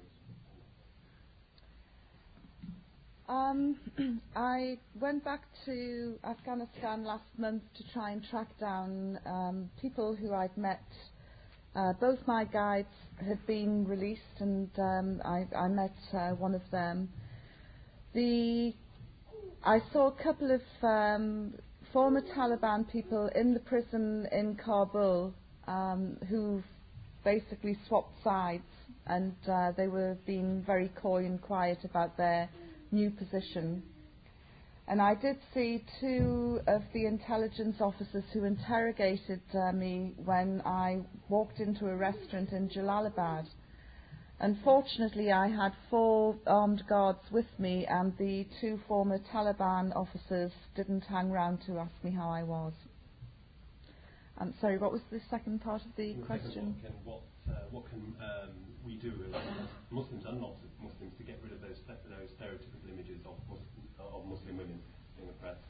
women? Um, I went back to Afghanistan last month to try and track down um, people who I'd met. Uh, both my guides had been released, and um, I, I met uh, one of them. The I saw a couple of um, former Taliban people in the prison in Kabul um, who basically swapped sides, and uh, they were being very coy and quiet about their new position. And I did see two of the intelligence officers who interrogated uh, me when I walked into a restaurant in Jalalabad. Unfortunately, I had four armed guards with me, and the two former Taliban officers didn't hang round to ask me how I was. I'm sorry, what was the second part of the the question? Can, what, uh, what can um, we do as Muslims and non-Muslims to get rid of those, those stereotypical images of Muslim, of Muslim women in the press?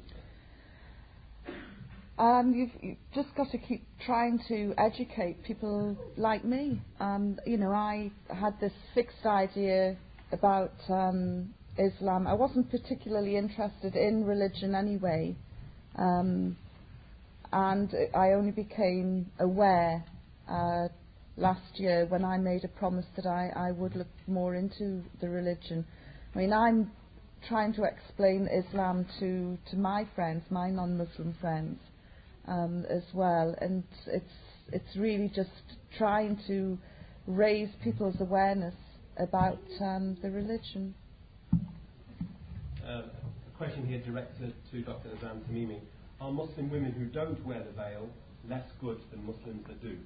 Um, you've, you've just got to keep trying to educate people like me. Um, you know, I had this fixed idea about um, Islam. I wasn't particularly interested in religion anyway, um, and I only became aware uh, last year when I made a promise that I, I would look more into the religion. I mean, I'm trying to explain Islam to, to my friends, my non-Muslim friends. Um, as well, and it's it's really just trying to raise people's awareness about um, the religion. Uh, a question here directed to Doctor Azam Tamimi. Are Muslim women who don't wear the veil less good than Muslims that do?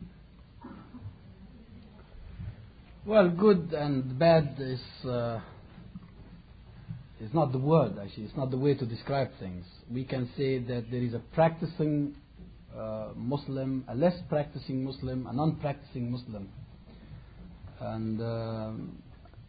Well, good and bad is uh, is not the word, actually. It's not the way to describe things. We can say that there is a practicing uh, Muslim, a less practicing Muslim, a non-practicing Muslim. And um,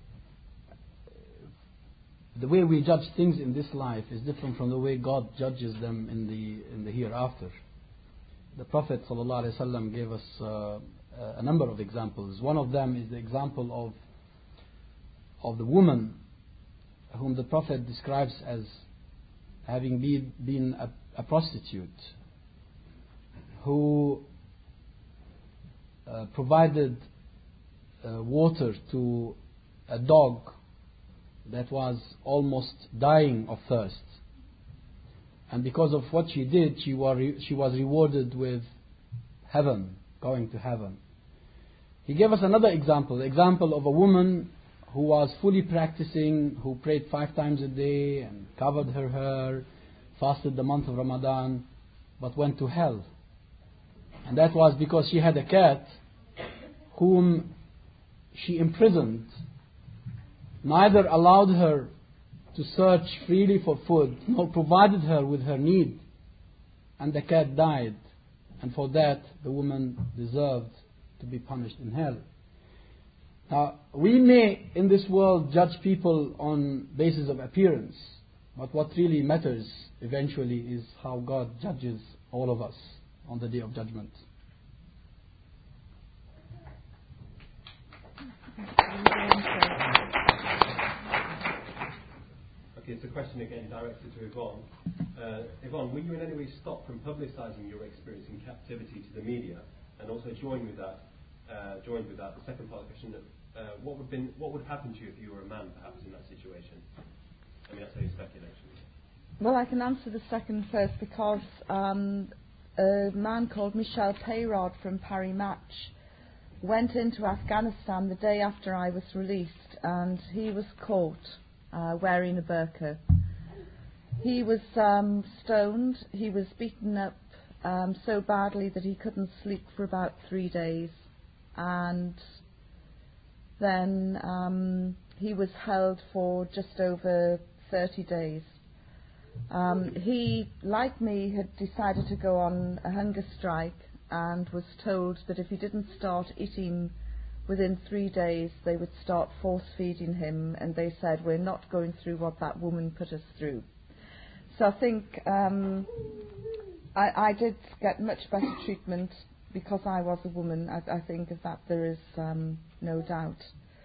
the way we judge things in this life is different from the way God judges them in the in the hereafter. The Prophet ﷺ gave us uh, a number of examples. One of them is the example of of the woman whom the Prophet describes as having be, been a, a prostitute, who uh, provided uh, water to a dog that was almost dying of thirst. And because of what she did, she was, re- she was rewarded with heaven, going to heaven. He gave us another example, the example of a woman who was fully practicing, who prayed five times a day and covered her hair, fasted the month of Ramadan, but went to hell. And that was because she had a cat whom she imprisoned neither allowed her to search freely for food, nor provided her with her need, and the cat died, and for that the woman deserved to be punished in hell. Now, we may in this world judge people on basis of appearance, but what really matters eventually is how God judges all of us on the Day of Judgment. Okay, it's a question again directed to Yvonne. Uh, Yvonne, were you in any way stopped from publicising your experience in captivity to the media? And also joined with that, uh, joined with that, the second part of the question, uh, what would been, what would happen to you if you were a man, perhaps, in that situation? I mean, that's only speculation. Well, I can answer the second first because um, a man called Michel Payrod from Paris Match went into Afghanistan the day after I was released, and he was caught uh, wearing a burqa. He was um, stoned, he was beaten up um, so badly that he couldn't sleep for about three days, and then um, he was held for just over thirty days. Um, he, like me, had decided to go on a hunger strike and was told that if he didn't start eating within three days, they would start force-feeding him, and they said, we're not going through what that woman put us through. So I think um, I, I did get much better treatment because I was a woman. I, I think of that there is um, no doubt.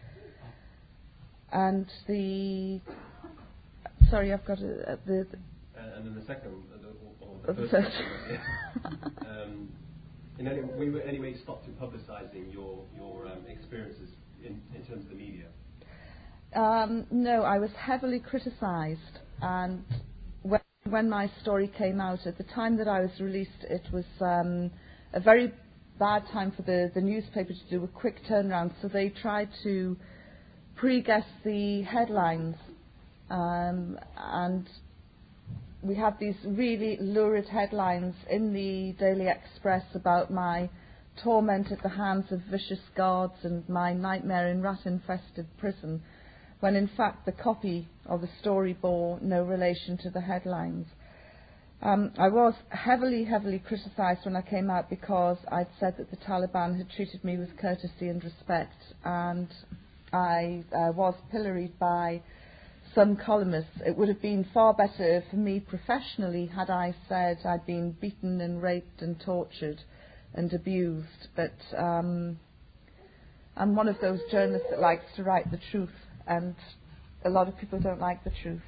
And the... Sorry, I've got a, a, the... Uh, and then the second, uh, the, or the first question, um, in any, we were anyway stopped in publicising your, your um, experiences in, in terms of the media? Um, no, I was heavily criticised, and when, when my story came out, at the time that I was released, it was um, a very bad time for the, the newspaper to do a quick turnaround, so they tried to pre-guess the headlines, um, and we had these really lurid headlines in the Daily Express about my torment at the hands of vicious guards and my nightmare in rat-infested prison, when in fact the copy of the story bore no relation to the headlines. Um, I was heavily, heavily criticised when I came out because I'd said that the Taliban had treated me with courtesy and respect, and I uh, was pilloried by some columnists. It would have been far better for me professionally had I said I'd been beaten and raped and tortured and abused, but um, I'm one of those journalists that likes to write the truth, and a lot of people don't like the truth.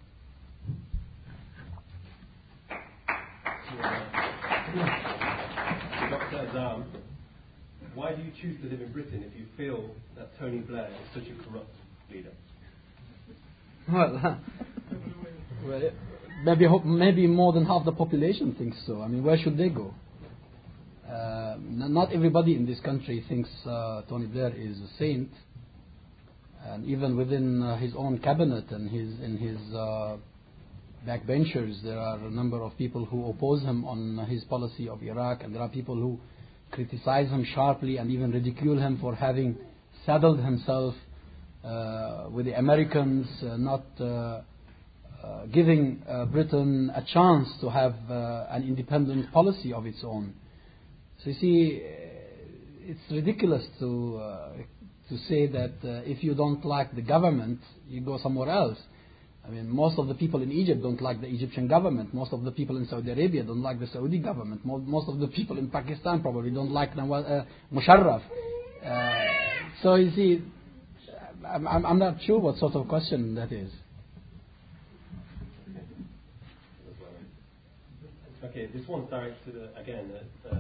Doctor Azam, why do you choose to live in Britain if you feel that Tony Blair is such a corrupt leader? Well, well maybe maybe more than half the population thinks so. I mean, where should they go? Uh, not everybody in this country thinks uh, Tony Blair is a saint, and even within uh, his own cabinet and his in his uh, backbenchers, there are a number of people who oppose him on his policy of Iraq, and there are people who criticize him sharply and even ridicule him for having saddled himself uh, with the Americans, uh, not uh, uh, giving uh, Britain a chance to have uh, an independent policy of its own. So you see, it's ridiculous to uh, to say that uh, if you don't like the government, you go somewhere else. I mean, most of the people in Egypt don't like the Egyptian government. Most of the people in Saudi Arabia don't like the Saudi government. Most of the people in Pakistan probably don't like uh, Musharraf. Uh, so you see, I'm, I'm not sure what sort of question that is. Okay, this one's directed to the, again, uh,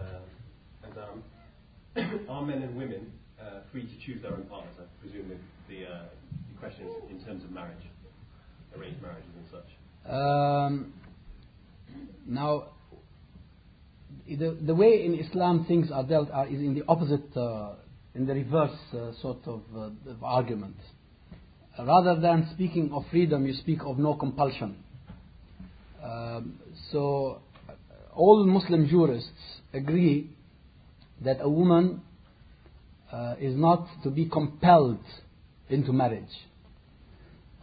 Azam. Are men and women uh, free to choose their own partners? I presume the, the, uh, the question is in terms of marriage, arranged marriages and such. Um, now, the, the way in Islam things are dealt are, is in the opposite, uh, in the reverse uh, sort of, uh, of argument. Uh, rather than speaking of freedom, you speak of no compulsion. Um, so, all Muslim jurists agree that a woman uh, is not to be compelled into marriage.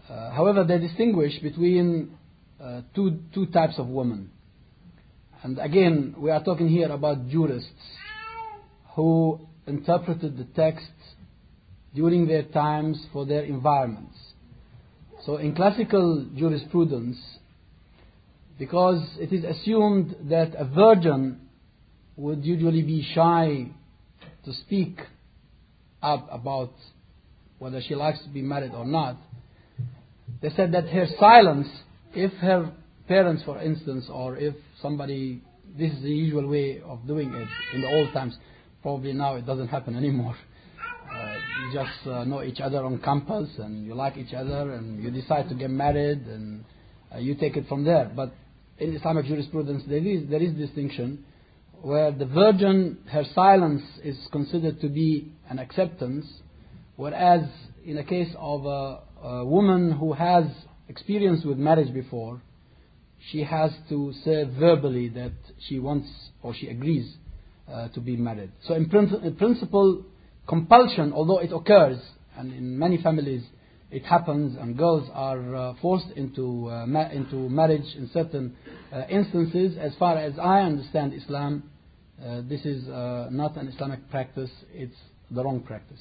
Uh, however, they distinguish between uh, two, two types of women. And again, we are talking here about jurists who interpreted the text during their times for their environments. So in classical jurisprudence, because it is assumed that a virgin would usually be shy to speak up about whether she likes to be married or not, they said that her silence, if her parents, for instance, or if somebody, this is the usual way of doing it in the old times, probably now it doesn't happen anymore. Uh, you just uh, know each other on campus and you like each other and you decide to get married and uh, you take it from there. But in Islamic jurisprudence there is, there is distinction where the virgin, her silence is considered to be an acceptance, whereas in a case of a, a woman who has experience with marriage before, she has to say verbally that she wants or she agrees uh, to be married. So in, prin- in principle, compulsion, although it occurs, and in many families it happens, and girls are uh, forced into uh, ma- into marriage in certain uh, instances. As far as I understand Islam, uh, this is uh, not an Islamic practice; it's the wrong practice.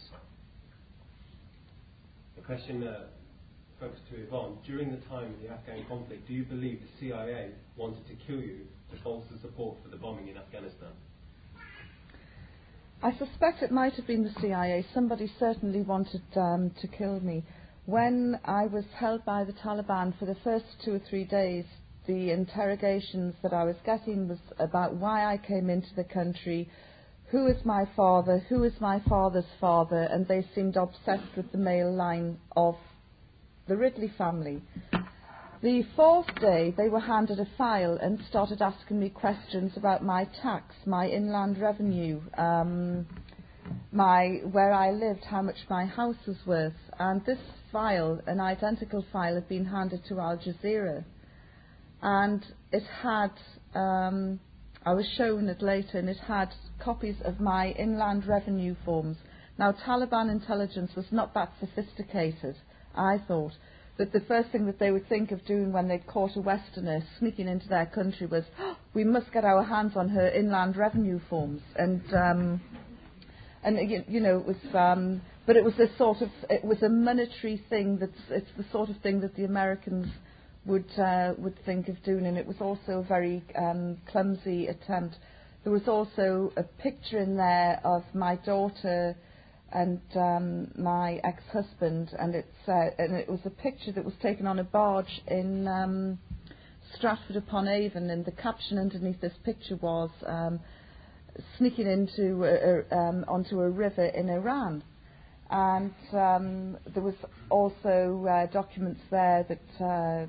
A question uh, focused to Yvonne. During the time of the Afghan conflict, do you believe the C I A wanted to kill you to bolster support for the bombing in Afghanistan? I suspect it might have been the C I A. Somebody certainly wanted um, to kill me. When I was held by the Taliban for the first two or three days, the interrogations that I was getting was about why I came into the country, who is my father, who is my father's father, and they seemed obsessed with the male line of the Ridley family. The fourth day, they were handed a file and started asking me questions about my tax, my inland revenue, um, my where I lived, how much my house was worth. And this file, an identical file, had been handed to Al Jazeera. And it had, um, I was shown it later, and it had copies of my inland revenue forms. Now, Taliban intelligence was not that sophisticated, I thought. That the first thing that they would think of doing when they'd caught a Westerner sneaking into their country was, oh, we must get our hands on her inland revenue forms. And, um, and you, you know, it was, um, but it was a sort of, it was a monetary thing that's, it's the sort of thing that the Americans would, uh, would think of doing, and it was also a very um, clumsy attempt. There was also a picture in there of my daughter and um, my ex-husband, and it's uh, and it was a picture that was taken on a barge in um, Stratford-upon-Avon, and the caption underneath this picture was um, sneaking into a, a, um, onto a river in Iran. And um, there was also uh, documents there that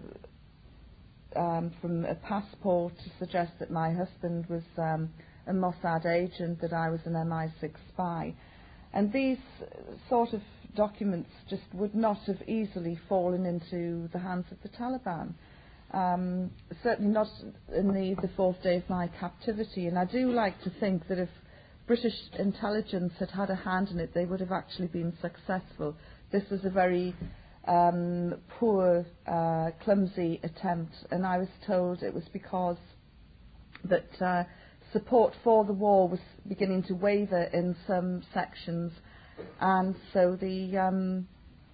uh, um, from a passport to suggest that my husband was um, a Mossad agent, that I was an M I six spy. And these sort of documents just would not have easily fallen into the hands of the Taliban. Um, certainly not in the, the fourth day of my captivity. And I do like to think that if British intelligence had had a hand in it, they would have actually been successful. This was a very um, poor, uh, clumsy attempt. And I was told it was because that Uh, support for the war was beginning to waver in some sections, and so the um,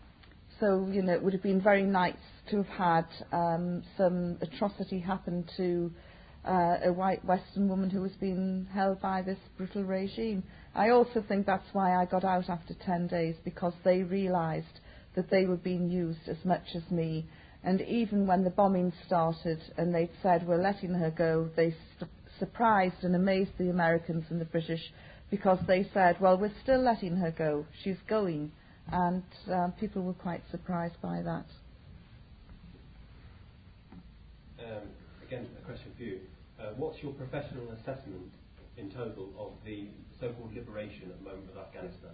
so you know it would have been very nice to have had um, some atrocity happen to uh, a white Western woman who was being held by this brutal regime. I also think that's why I got out after ten days, because they realised that they were being used as much as me. And even when the bombing started and they'd said we're letting her go, they st- surprised and amazed the Americans and the British, because they said, well, we're still letting her go, she's going. And um, people were quite surprised by that. Um, again, a question for you. Uh, what's your professional assessment in total of the so-called liberation at the moment of Afghanistan?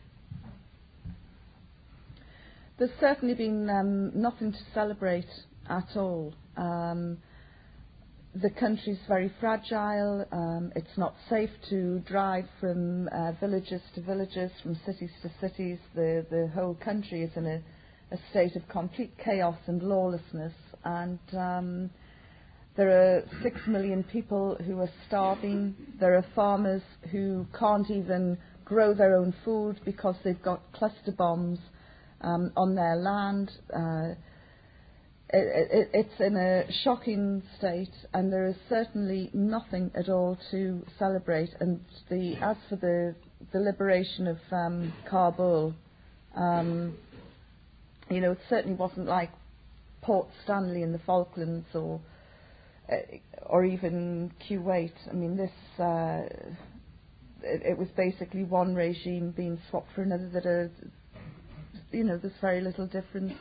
There's certainly been um, nothing to celebrate at all. Um, the country's very fragile. Um, it's not safe to drive from uh, villages to villages, from cities to cities. The the whole country is in a, a state of complete chaos and lawlessness, and um, there are six million people who are starving. There are farmers who can't even grow their own food because they've got cluster bombs um, on their land. Uh, it, it, it's in a shocking state, and there is certainly nothing at all to celebrate. And the as for the the liberation of um, Kabul, um, you know, it certainly wasn't like Port Stanley in the Falklands or uh, or even Kuwait. I mean, this uh, it, it was basically one regime being swapped for another. That are, you know, there's very little difference.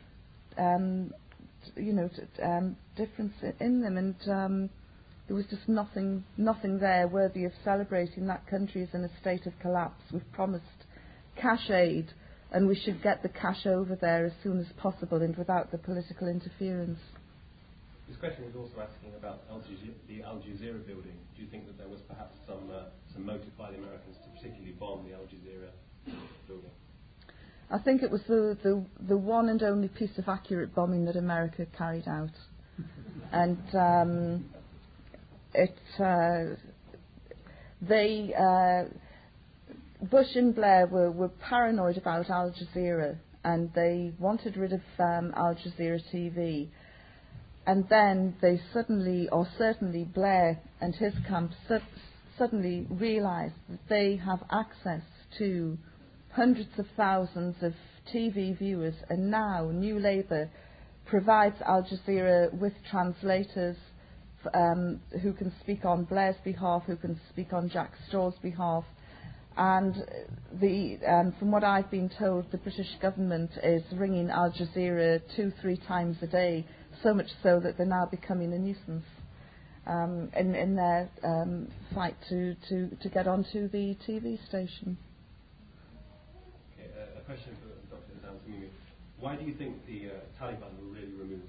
Um, you know, t- um, difference in them, and um, there was just nothing, nothing there worthy of celebrating. That country is in a state of collapse. We've promised cash aid, and we should get the cash over there as soon as possible and without the political interference. This question was also asking about Al Jazeera, the Al Jazeera building. Do you think that there was perhaps some uh, some motive by the Americans to particularly bomb the Al Jazeera building? I think it was the, the the one and only piece of accurate bombing that America carried out, and um, it uh, they uh, Bush and Blair were, were paranoid about Al Jazeera, and they wanted rid of um, Al Jazeera T V, and then they suddenly, or certainly Blair and his camp su- suddenly realised that they have access to hundreds of thousands of T V viewers, and now New Labour provides Al Jazeera with translators um, who can speak on Blair's behalf, who can speak on Jack Straw's behalf, and the um, from what I've been told, the British government is ringing Al Jazeera two, three times a day, so much so that they're now becoming a nuisance um, in, in their um, fight to, to, to get onto the T V station. A question for Doctor Nizam Tamimi. Why do you think the uh, Taliban were really removed?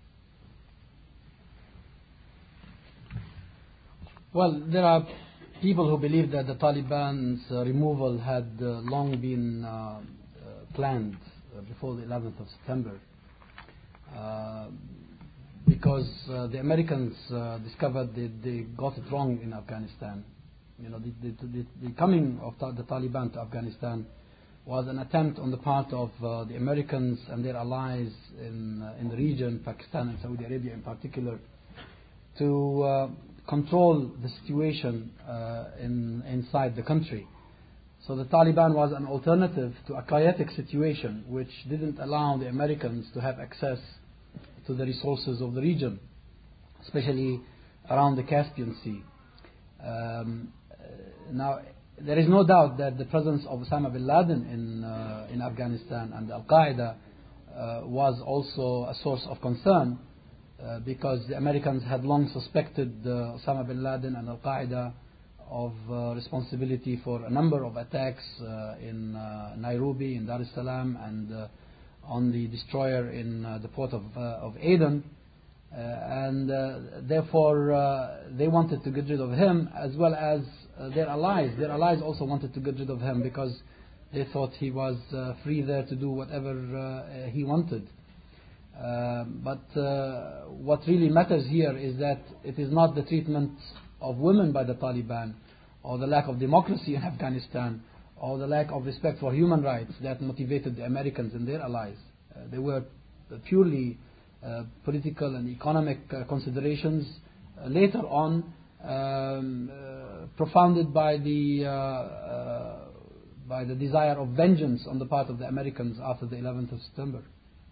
Well, there are people who believe that the Taliban's uh, removal had uh, long been uh, uh, planned uh, before the eleventh of September, uh, because uh, the Americans uh, discovered that they got it wrong in Afghanistan. You know, the, the, the, the coming of ta- the Taliban to Afghanistan was an attempt on the part of uh, the Americans and their allies in uh, in the region, Pakistan and Saudi Arabia in particular, to uh, control the situation uh, in inside the country. So the Taliban was an alternative to a chaotic situation which didn't allow the Americans to have access to the resources of the region, especially around the Caspian Sea. Um, now, there is no doubt that the presence of Osama bin Laden in uh, in Afghanistan and Al Qaeda uh, was also a source of concern, uh, because the Americans had long suspected uh, Osama bin Laden and Al Qaeda of uh, responsibility for a number of attacks uh, in uh, Nairobi, in Dar es Salaam, and uh, on the destroyer in uh, the port of uh, of Aden. Uh, and uh, therefore uh, they wanted to get rid of him, as well as uh, their allies. Their allies also wanted to get rid of him because they thought he was uh, free there to do whatever uh, he wanted. Uh, but uh, what really matters here is that it is not the treatment of women by the Taliban, or the lack of democracy in Afghanistan, or the lack of respect for human rights that motivated the Americans and their allies. Uh, they were purely Uh, political and economic uh, considerations uh, later on, um, uh, profounded by the uh, uh, by the desire of vengeance on the part of the Americans after the eleventh of September.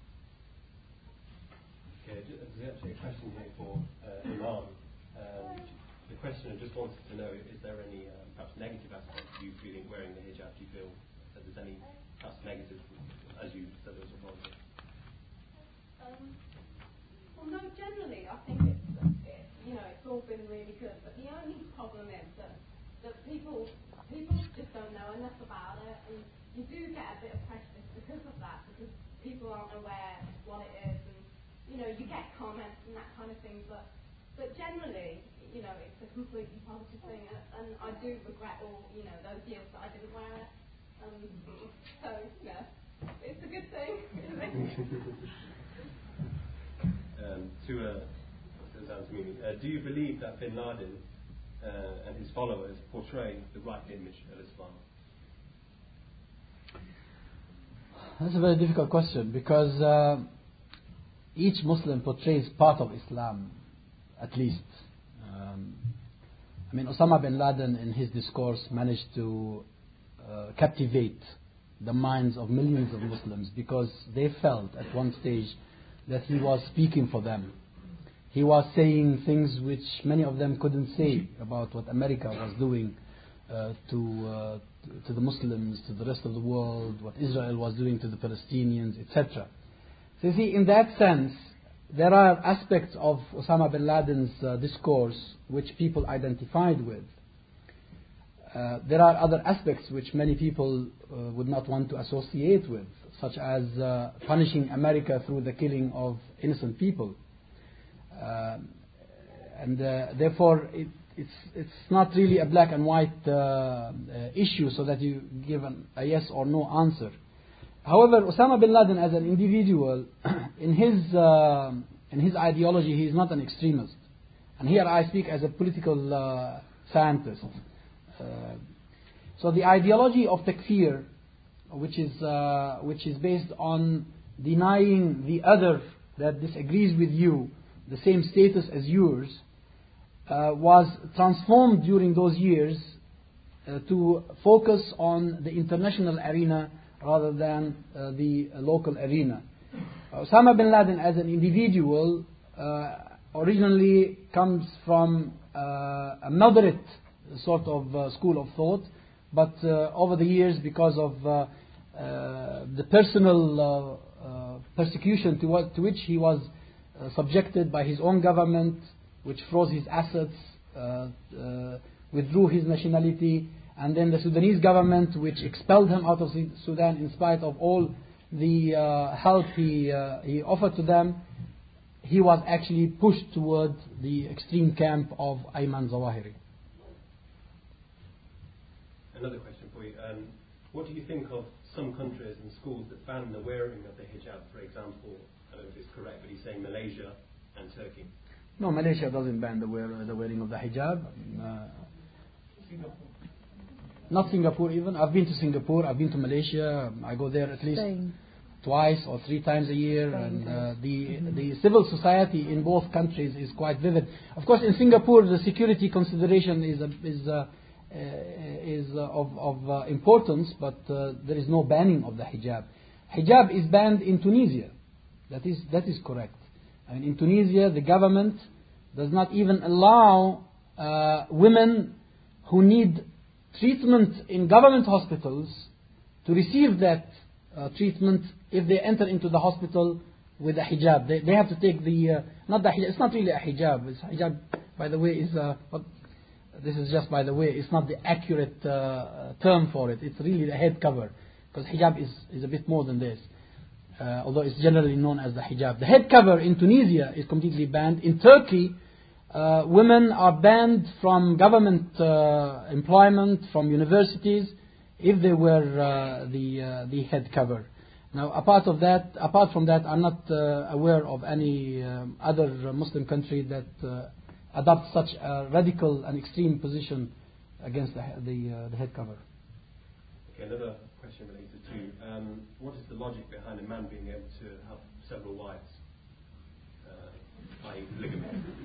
Okay, there's actually a question here for uh, Iman. Um, the questioner just wanted to know: is there any um, perhaps negative aspect of you feeling wearing the hijab? Do you feel that there's any perhaps negative, as you said, there was a problem? Um, Well, no, generally, I think it's, it, you know, it's all been really good. But the only problem is that, that people people just don't know enough about it, and you do get a bit of prejudice because of that, because people aren't aware of what it is, and you know, you get comments and that kind of thing. But but generally, you know, it's a completely positive thing, and, and I do regret all, you know, those years that I didn't wear it. Um, so yeah. It's a good thing. um, to uh, uh, do you believe that bin Laden uh, and his followers portray the right image of Islam? That's a very difficult question because uh, each Muslim portrays part of Islam, at least. Um, I mean, Osama bin Laden in his discourse managed to uh, captivate the minds of millions of Muslims because they felt at one stage that he was speaking for them. He was saying things which many of them couldn't say about what America was doing uh, to, uh, to the Muslims, to the rest of the world, what Israel was doing to the Palestinians, et cetera. So you see, in that sense, there are aspects of Osama bin Laden's uh, discourse which people identified with. Uh, there are other aspects which many people uh, would not want to associate with, such as uh, punishing America through the killing of innocent people. Uh, and uh, therefore, it, it's, it's not really a black and white uh, uh, issue so that you give an, a yes or no answer. However, Osama bin Laden as an individual, in his, uh, in his ideology, he is not an extremist. And here I speak as a political uh, scientist. Uh, so the ideology of takfir, which is, uh, which is based on denying the other that disagrees with you the same status as yours, uh, was transformed during those years uh, to focus on the international arena rather than uh, the local arena. Osama bin Laden as an individual uh, originally comes from uh, a moderate sort of uh, school of thought, but uh, over the years, because of uh, uh, the personal uh, uh, persecution to, what, to which he was uh, subjected by his own government, which froze his assets, uh, uh, withdrew his nationality, and then the Sudanese government, which expelled him out of Sudan in spite of all the uh, help he, uh, he offered to them, he was actually pushed toward the extreme camp of Ayman Zawahiri. Another question for you. Um, what do you think of some countries and schools that ban the wearing of the hijab? For example, I don't know if it's correct, but he's saying Malaysia and Turkey. No, Malaysia doesn't ban the, wear, the wearing of the hijab. Uh, Singapore. Not Singapore even. I've been to Singapore, I've been to Malaysia. I go there at least Spain. twice or three times a year. Spain, and uh, the, mm-hmm. the civil society in both countries is quite vivid. Of course, in Singapore, the security consideration is, a, is uh, Uh, is uh, of, of uh, importance, but uh, there is no banning of the hijab. Hijab is banned in Tunisia. That is, that is correct. I mean, in Tunisia, the government does not even allow uh, women who need treatment in government hospitals to receive that uh, treatment if they enter into the hospital with a hijab. They, they have to take the, uh, not the hijab, it's not really a hijab. It's hijab, by the way, is uh, what, this is just by the way, it's not the accurate uh, term for it. It's really the head cover, because hijab is, is a bit more than this, uh, although it's generally known as the hijab. The head cover in Tunisia is completely banned. In Turkey, uh, women are banned from government uh, employment, from universities, if they wear uh, the, uh, the head cover. Now, apart of that, apart from that, I'm not uh, aware of any um, other Muslim country that uh, adopt such a radical and extreme position against the the, uh, the head cover. Okay, another question related to um, what is the logic behind a man being able to have several wives, uh, that is polygamy?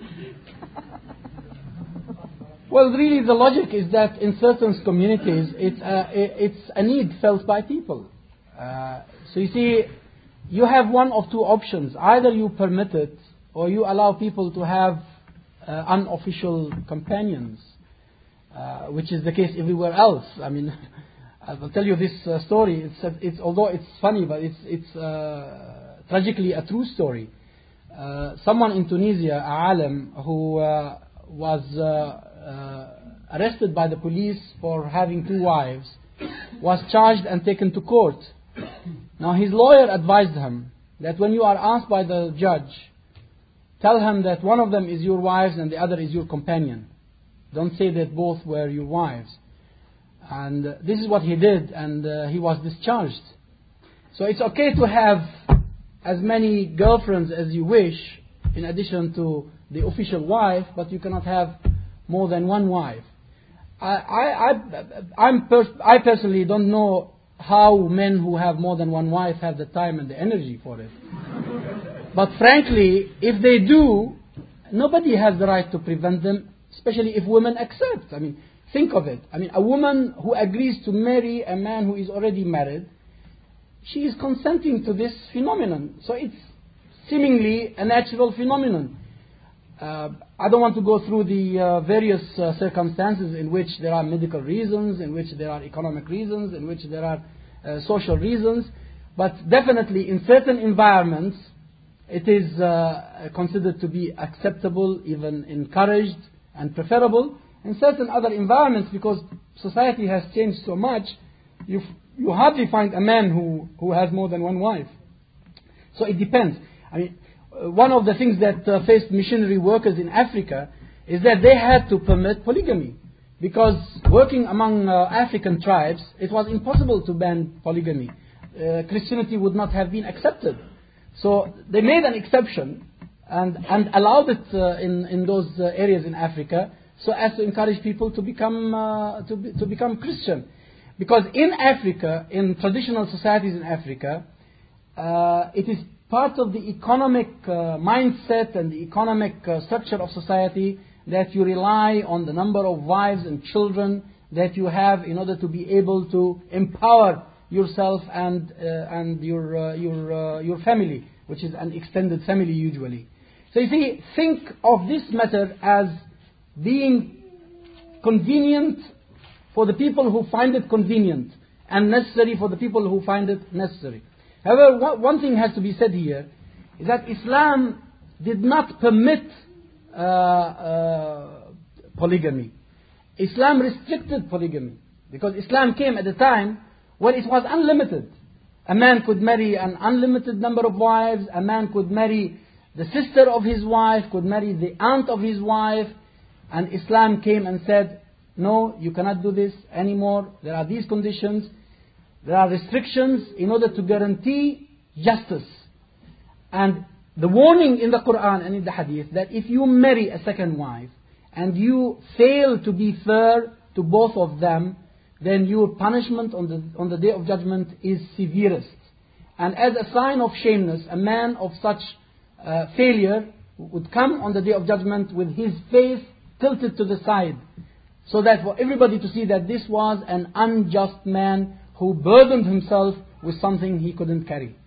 Well, really, the logic is that in certain communities, it's a, it's a need felt by people. Uh, so you see, you have one of two options: either you permit it, or you allow people to have Uh, unofficial companions, uh, which is the case everywhere else. I mean, I'll tell you this uh, story. It's, it's although it's funny, but it's it's uh, tragically a true story. Uh, someone in Tunisia, a alim, who uh, was uh, uh, arrested by the police for having two wives, was charged and taken to court. Now his lawyer advised him that when you are asked by the judge, tell him that one of them is your wives and the other is your companion. Don't say that both were your wives. And uh, this is what he did, and uh, he was discharged. So it's okay to have as many girlfriends as you wish, in addition to the official wife, but you cannot have more than one wife. I, I, I, I'm pers- I personally don't know how men who have more than one wife have the time and the energy for it. But frankly, if they do, nobody has the right to prevent them, especially if women accept. I mean, think of it. I mean, a woman who agrees to marry a man who is already married, she is consenting to this phenomenon. So it's seemingly a natural phenomenon. Uh, I don't want to go through the uh, various uh, circumstances in which there are medical reasons, in which there are economic reasons, in which there are uh, social reasons, but definitely in certain environments it is uh, considered to be acceptable, even encouraged and preferable. In certain other environments, because society has changed so much, you, you hardly find a man who, who has more than one wife. So it depends. I mean, one of the things that uh, faced missionary workers in Africa is that they had to permit polygamy. Because working among uh, African tribes, it was impossible to ban polygamy. Uh, Christianity would not have been accepted. So they made an exception and, and allowed it uh, in, in those uh, areas in Africa so as to encourage people to become, uh, to, be, to become Christian. Because in Africa, in traditional societies in Africa, uh, it is part of the economic uh, mindset and the economic uh, structure of society that you rely on the number of wives and children that you have in order to be able to empower yourself and uh, and your uh, your uh, your family, which is an extended family usually. So you see, think of this matter as being convenient for the people who find it convenient and necessary for the people who find it necessary. However, one thing has to be said here, is that Islam did not permit uh, uh, polygamy. Islam restricted polygamy, because Islam came at a time when it was unlimited. A man could marry an unlimited number of wives, a man could marry the sister of his wife, could marry the aunt of his wife, and Islam came and said, no, you cannot do this anymore, there are these conditions. There are restrictions in order to guarantee justice. And the warning in the Quran and in the Hadith that if you marry a second wife and you fail to be fair to both of them, then your punishment on the, on the Day of Judgment is severest. And as a sign of shameness, a man of such uh, failure would come on the Day of Judgment with his face tilted to the side, so that for everybody to see that this was an unjust man who burdened himself with something he couldn't carry.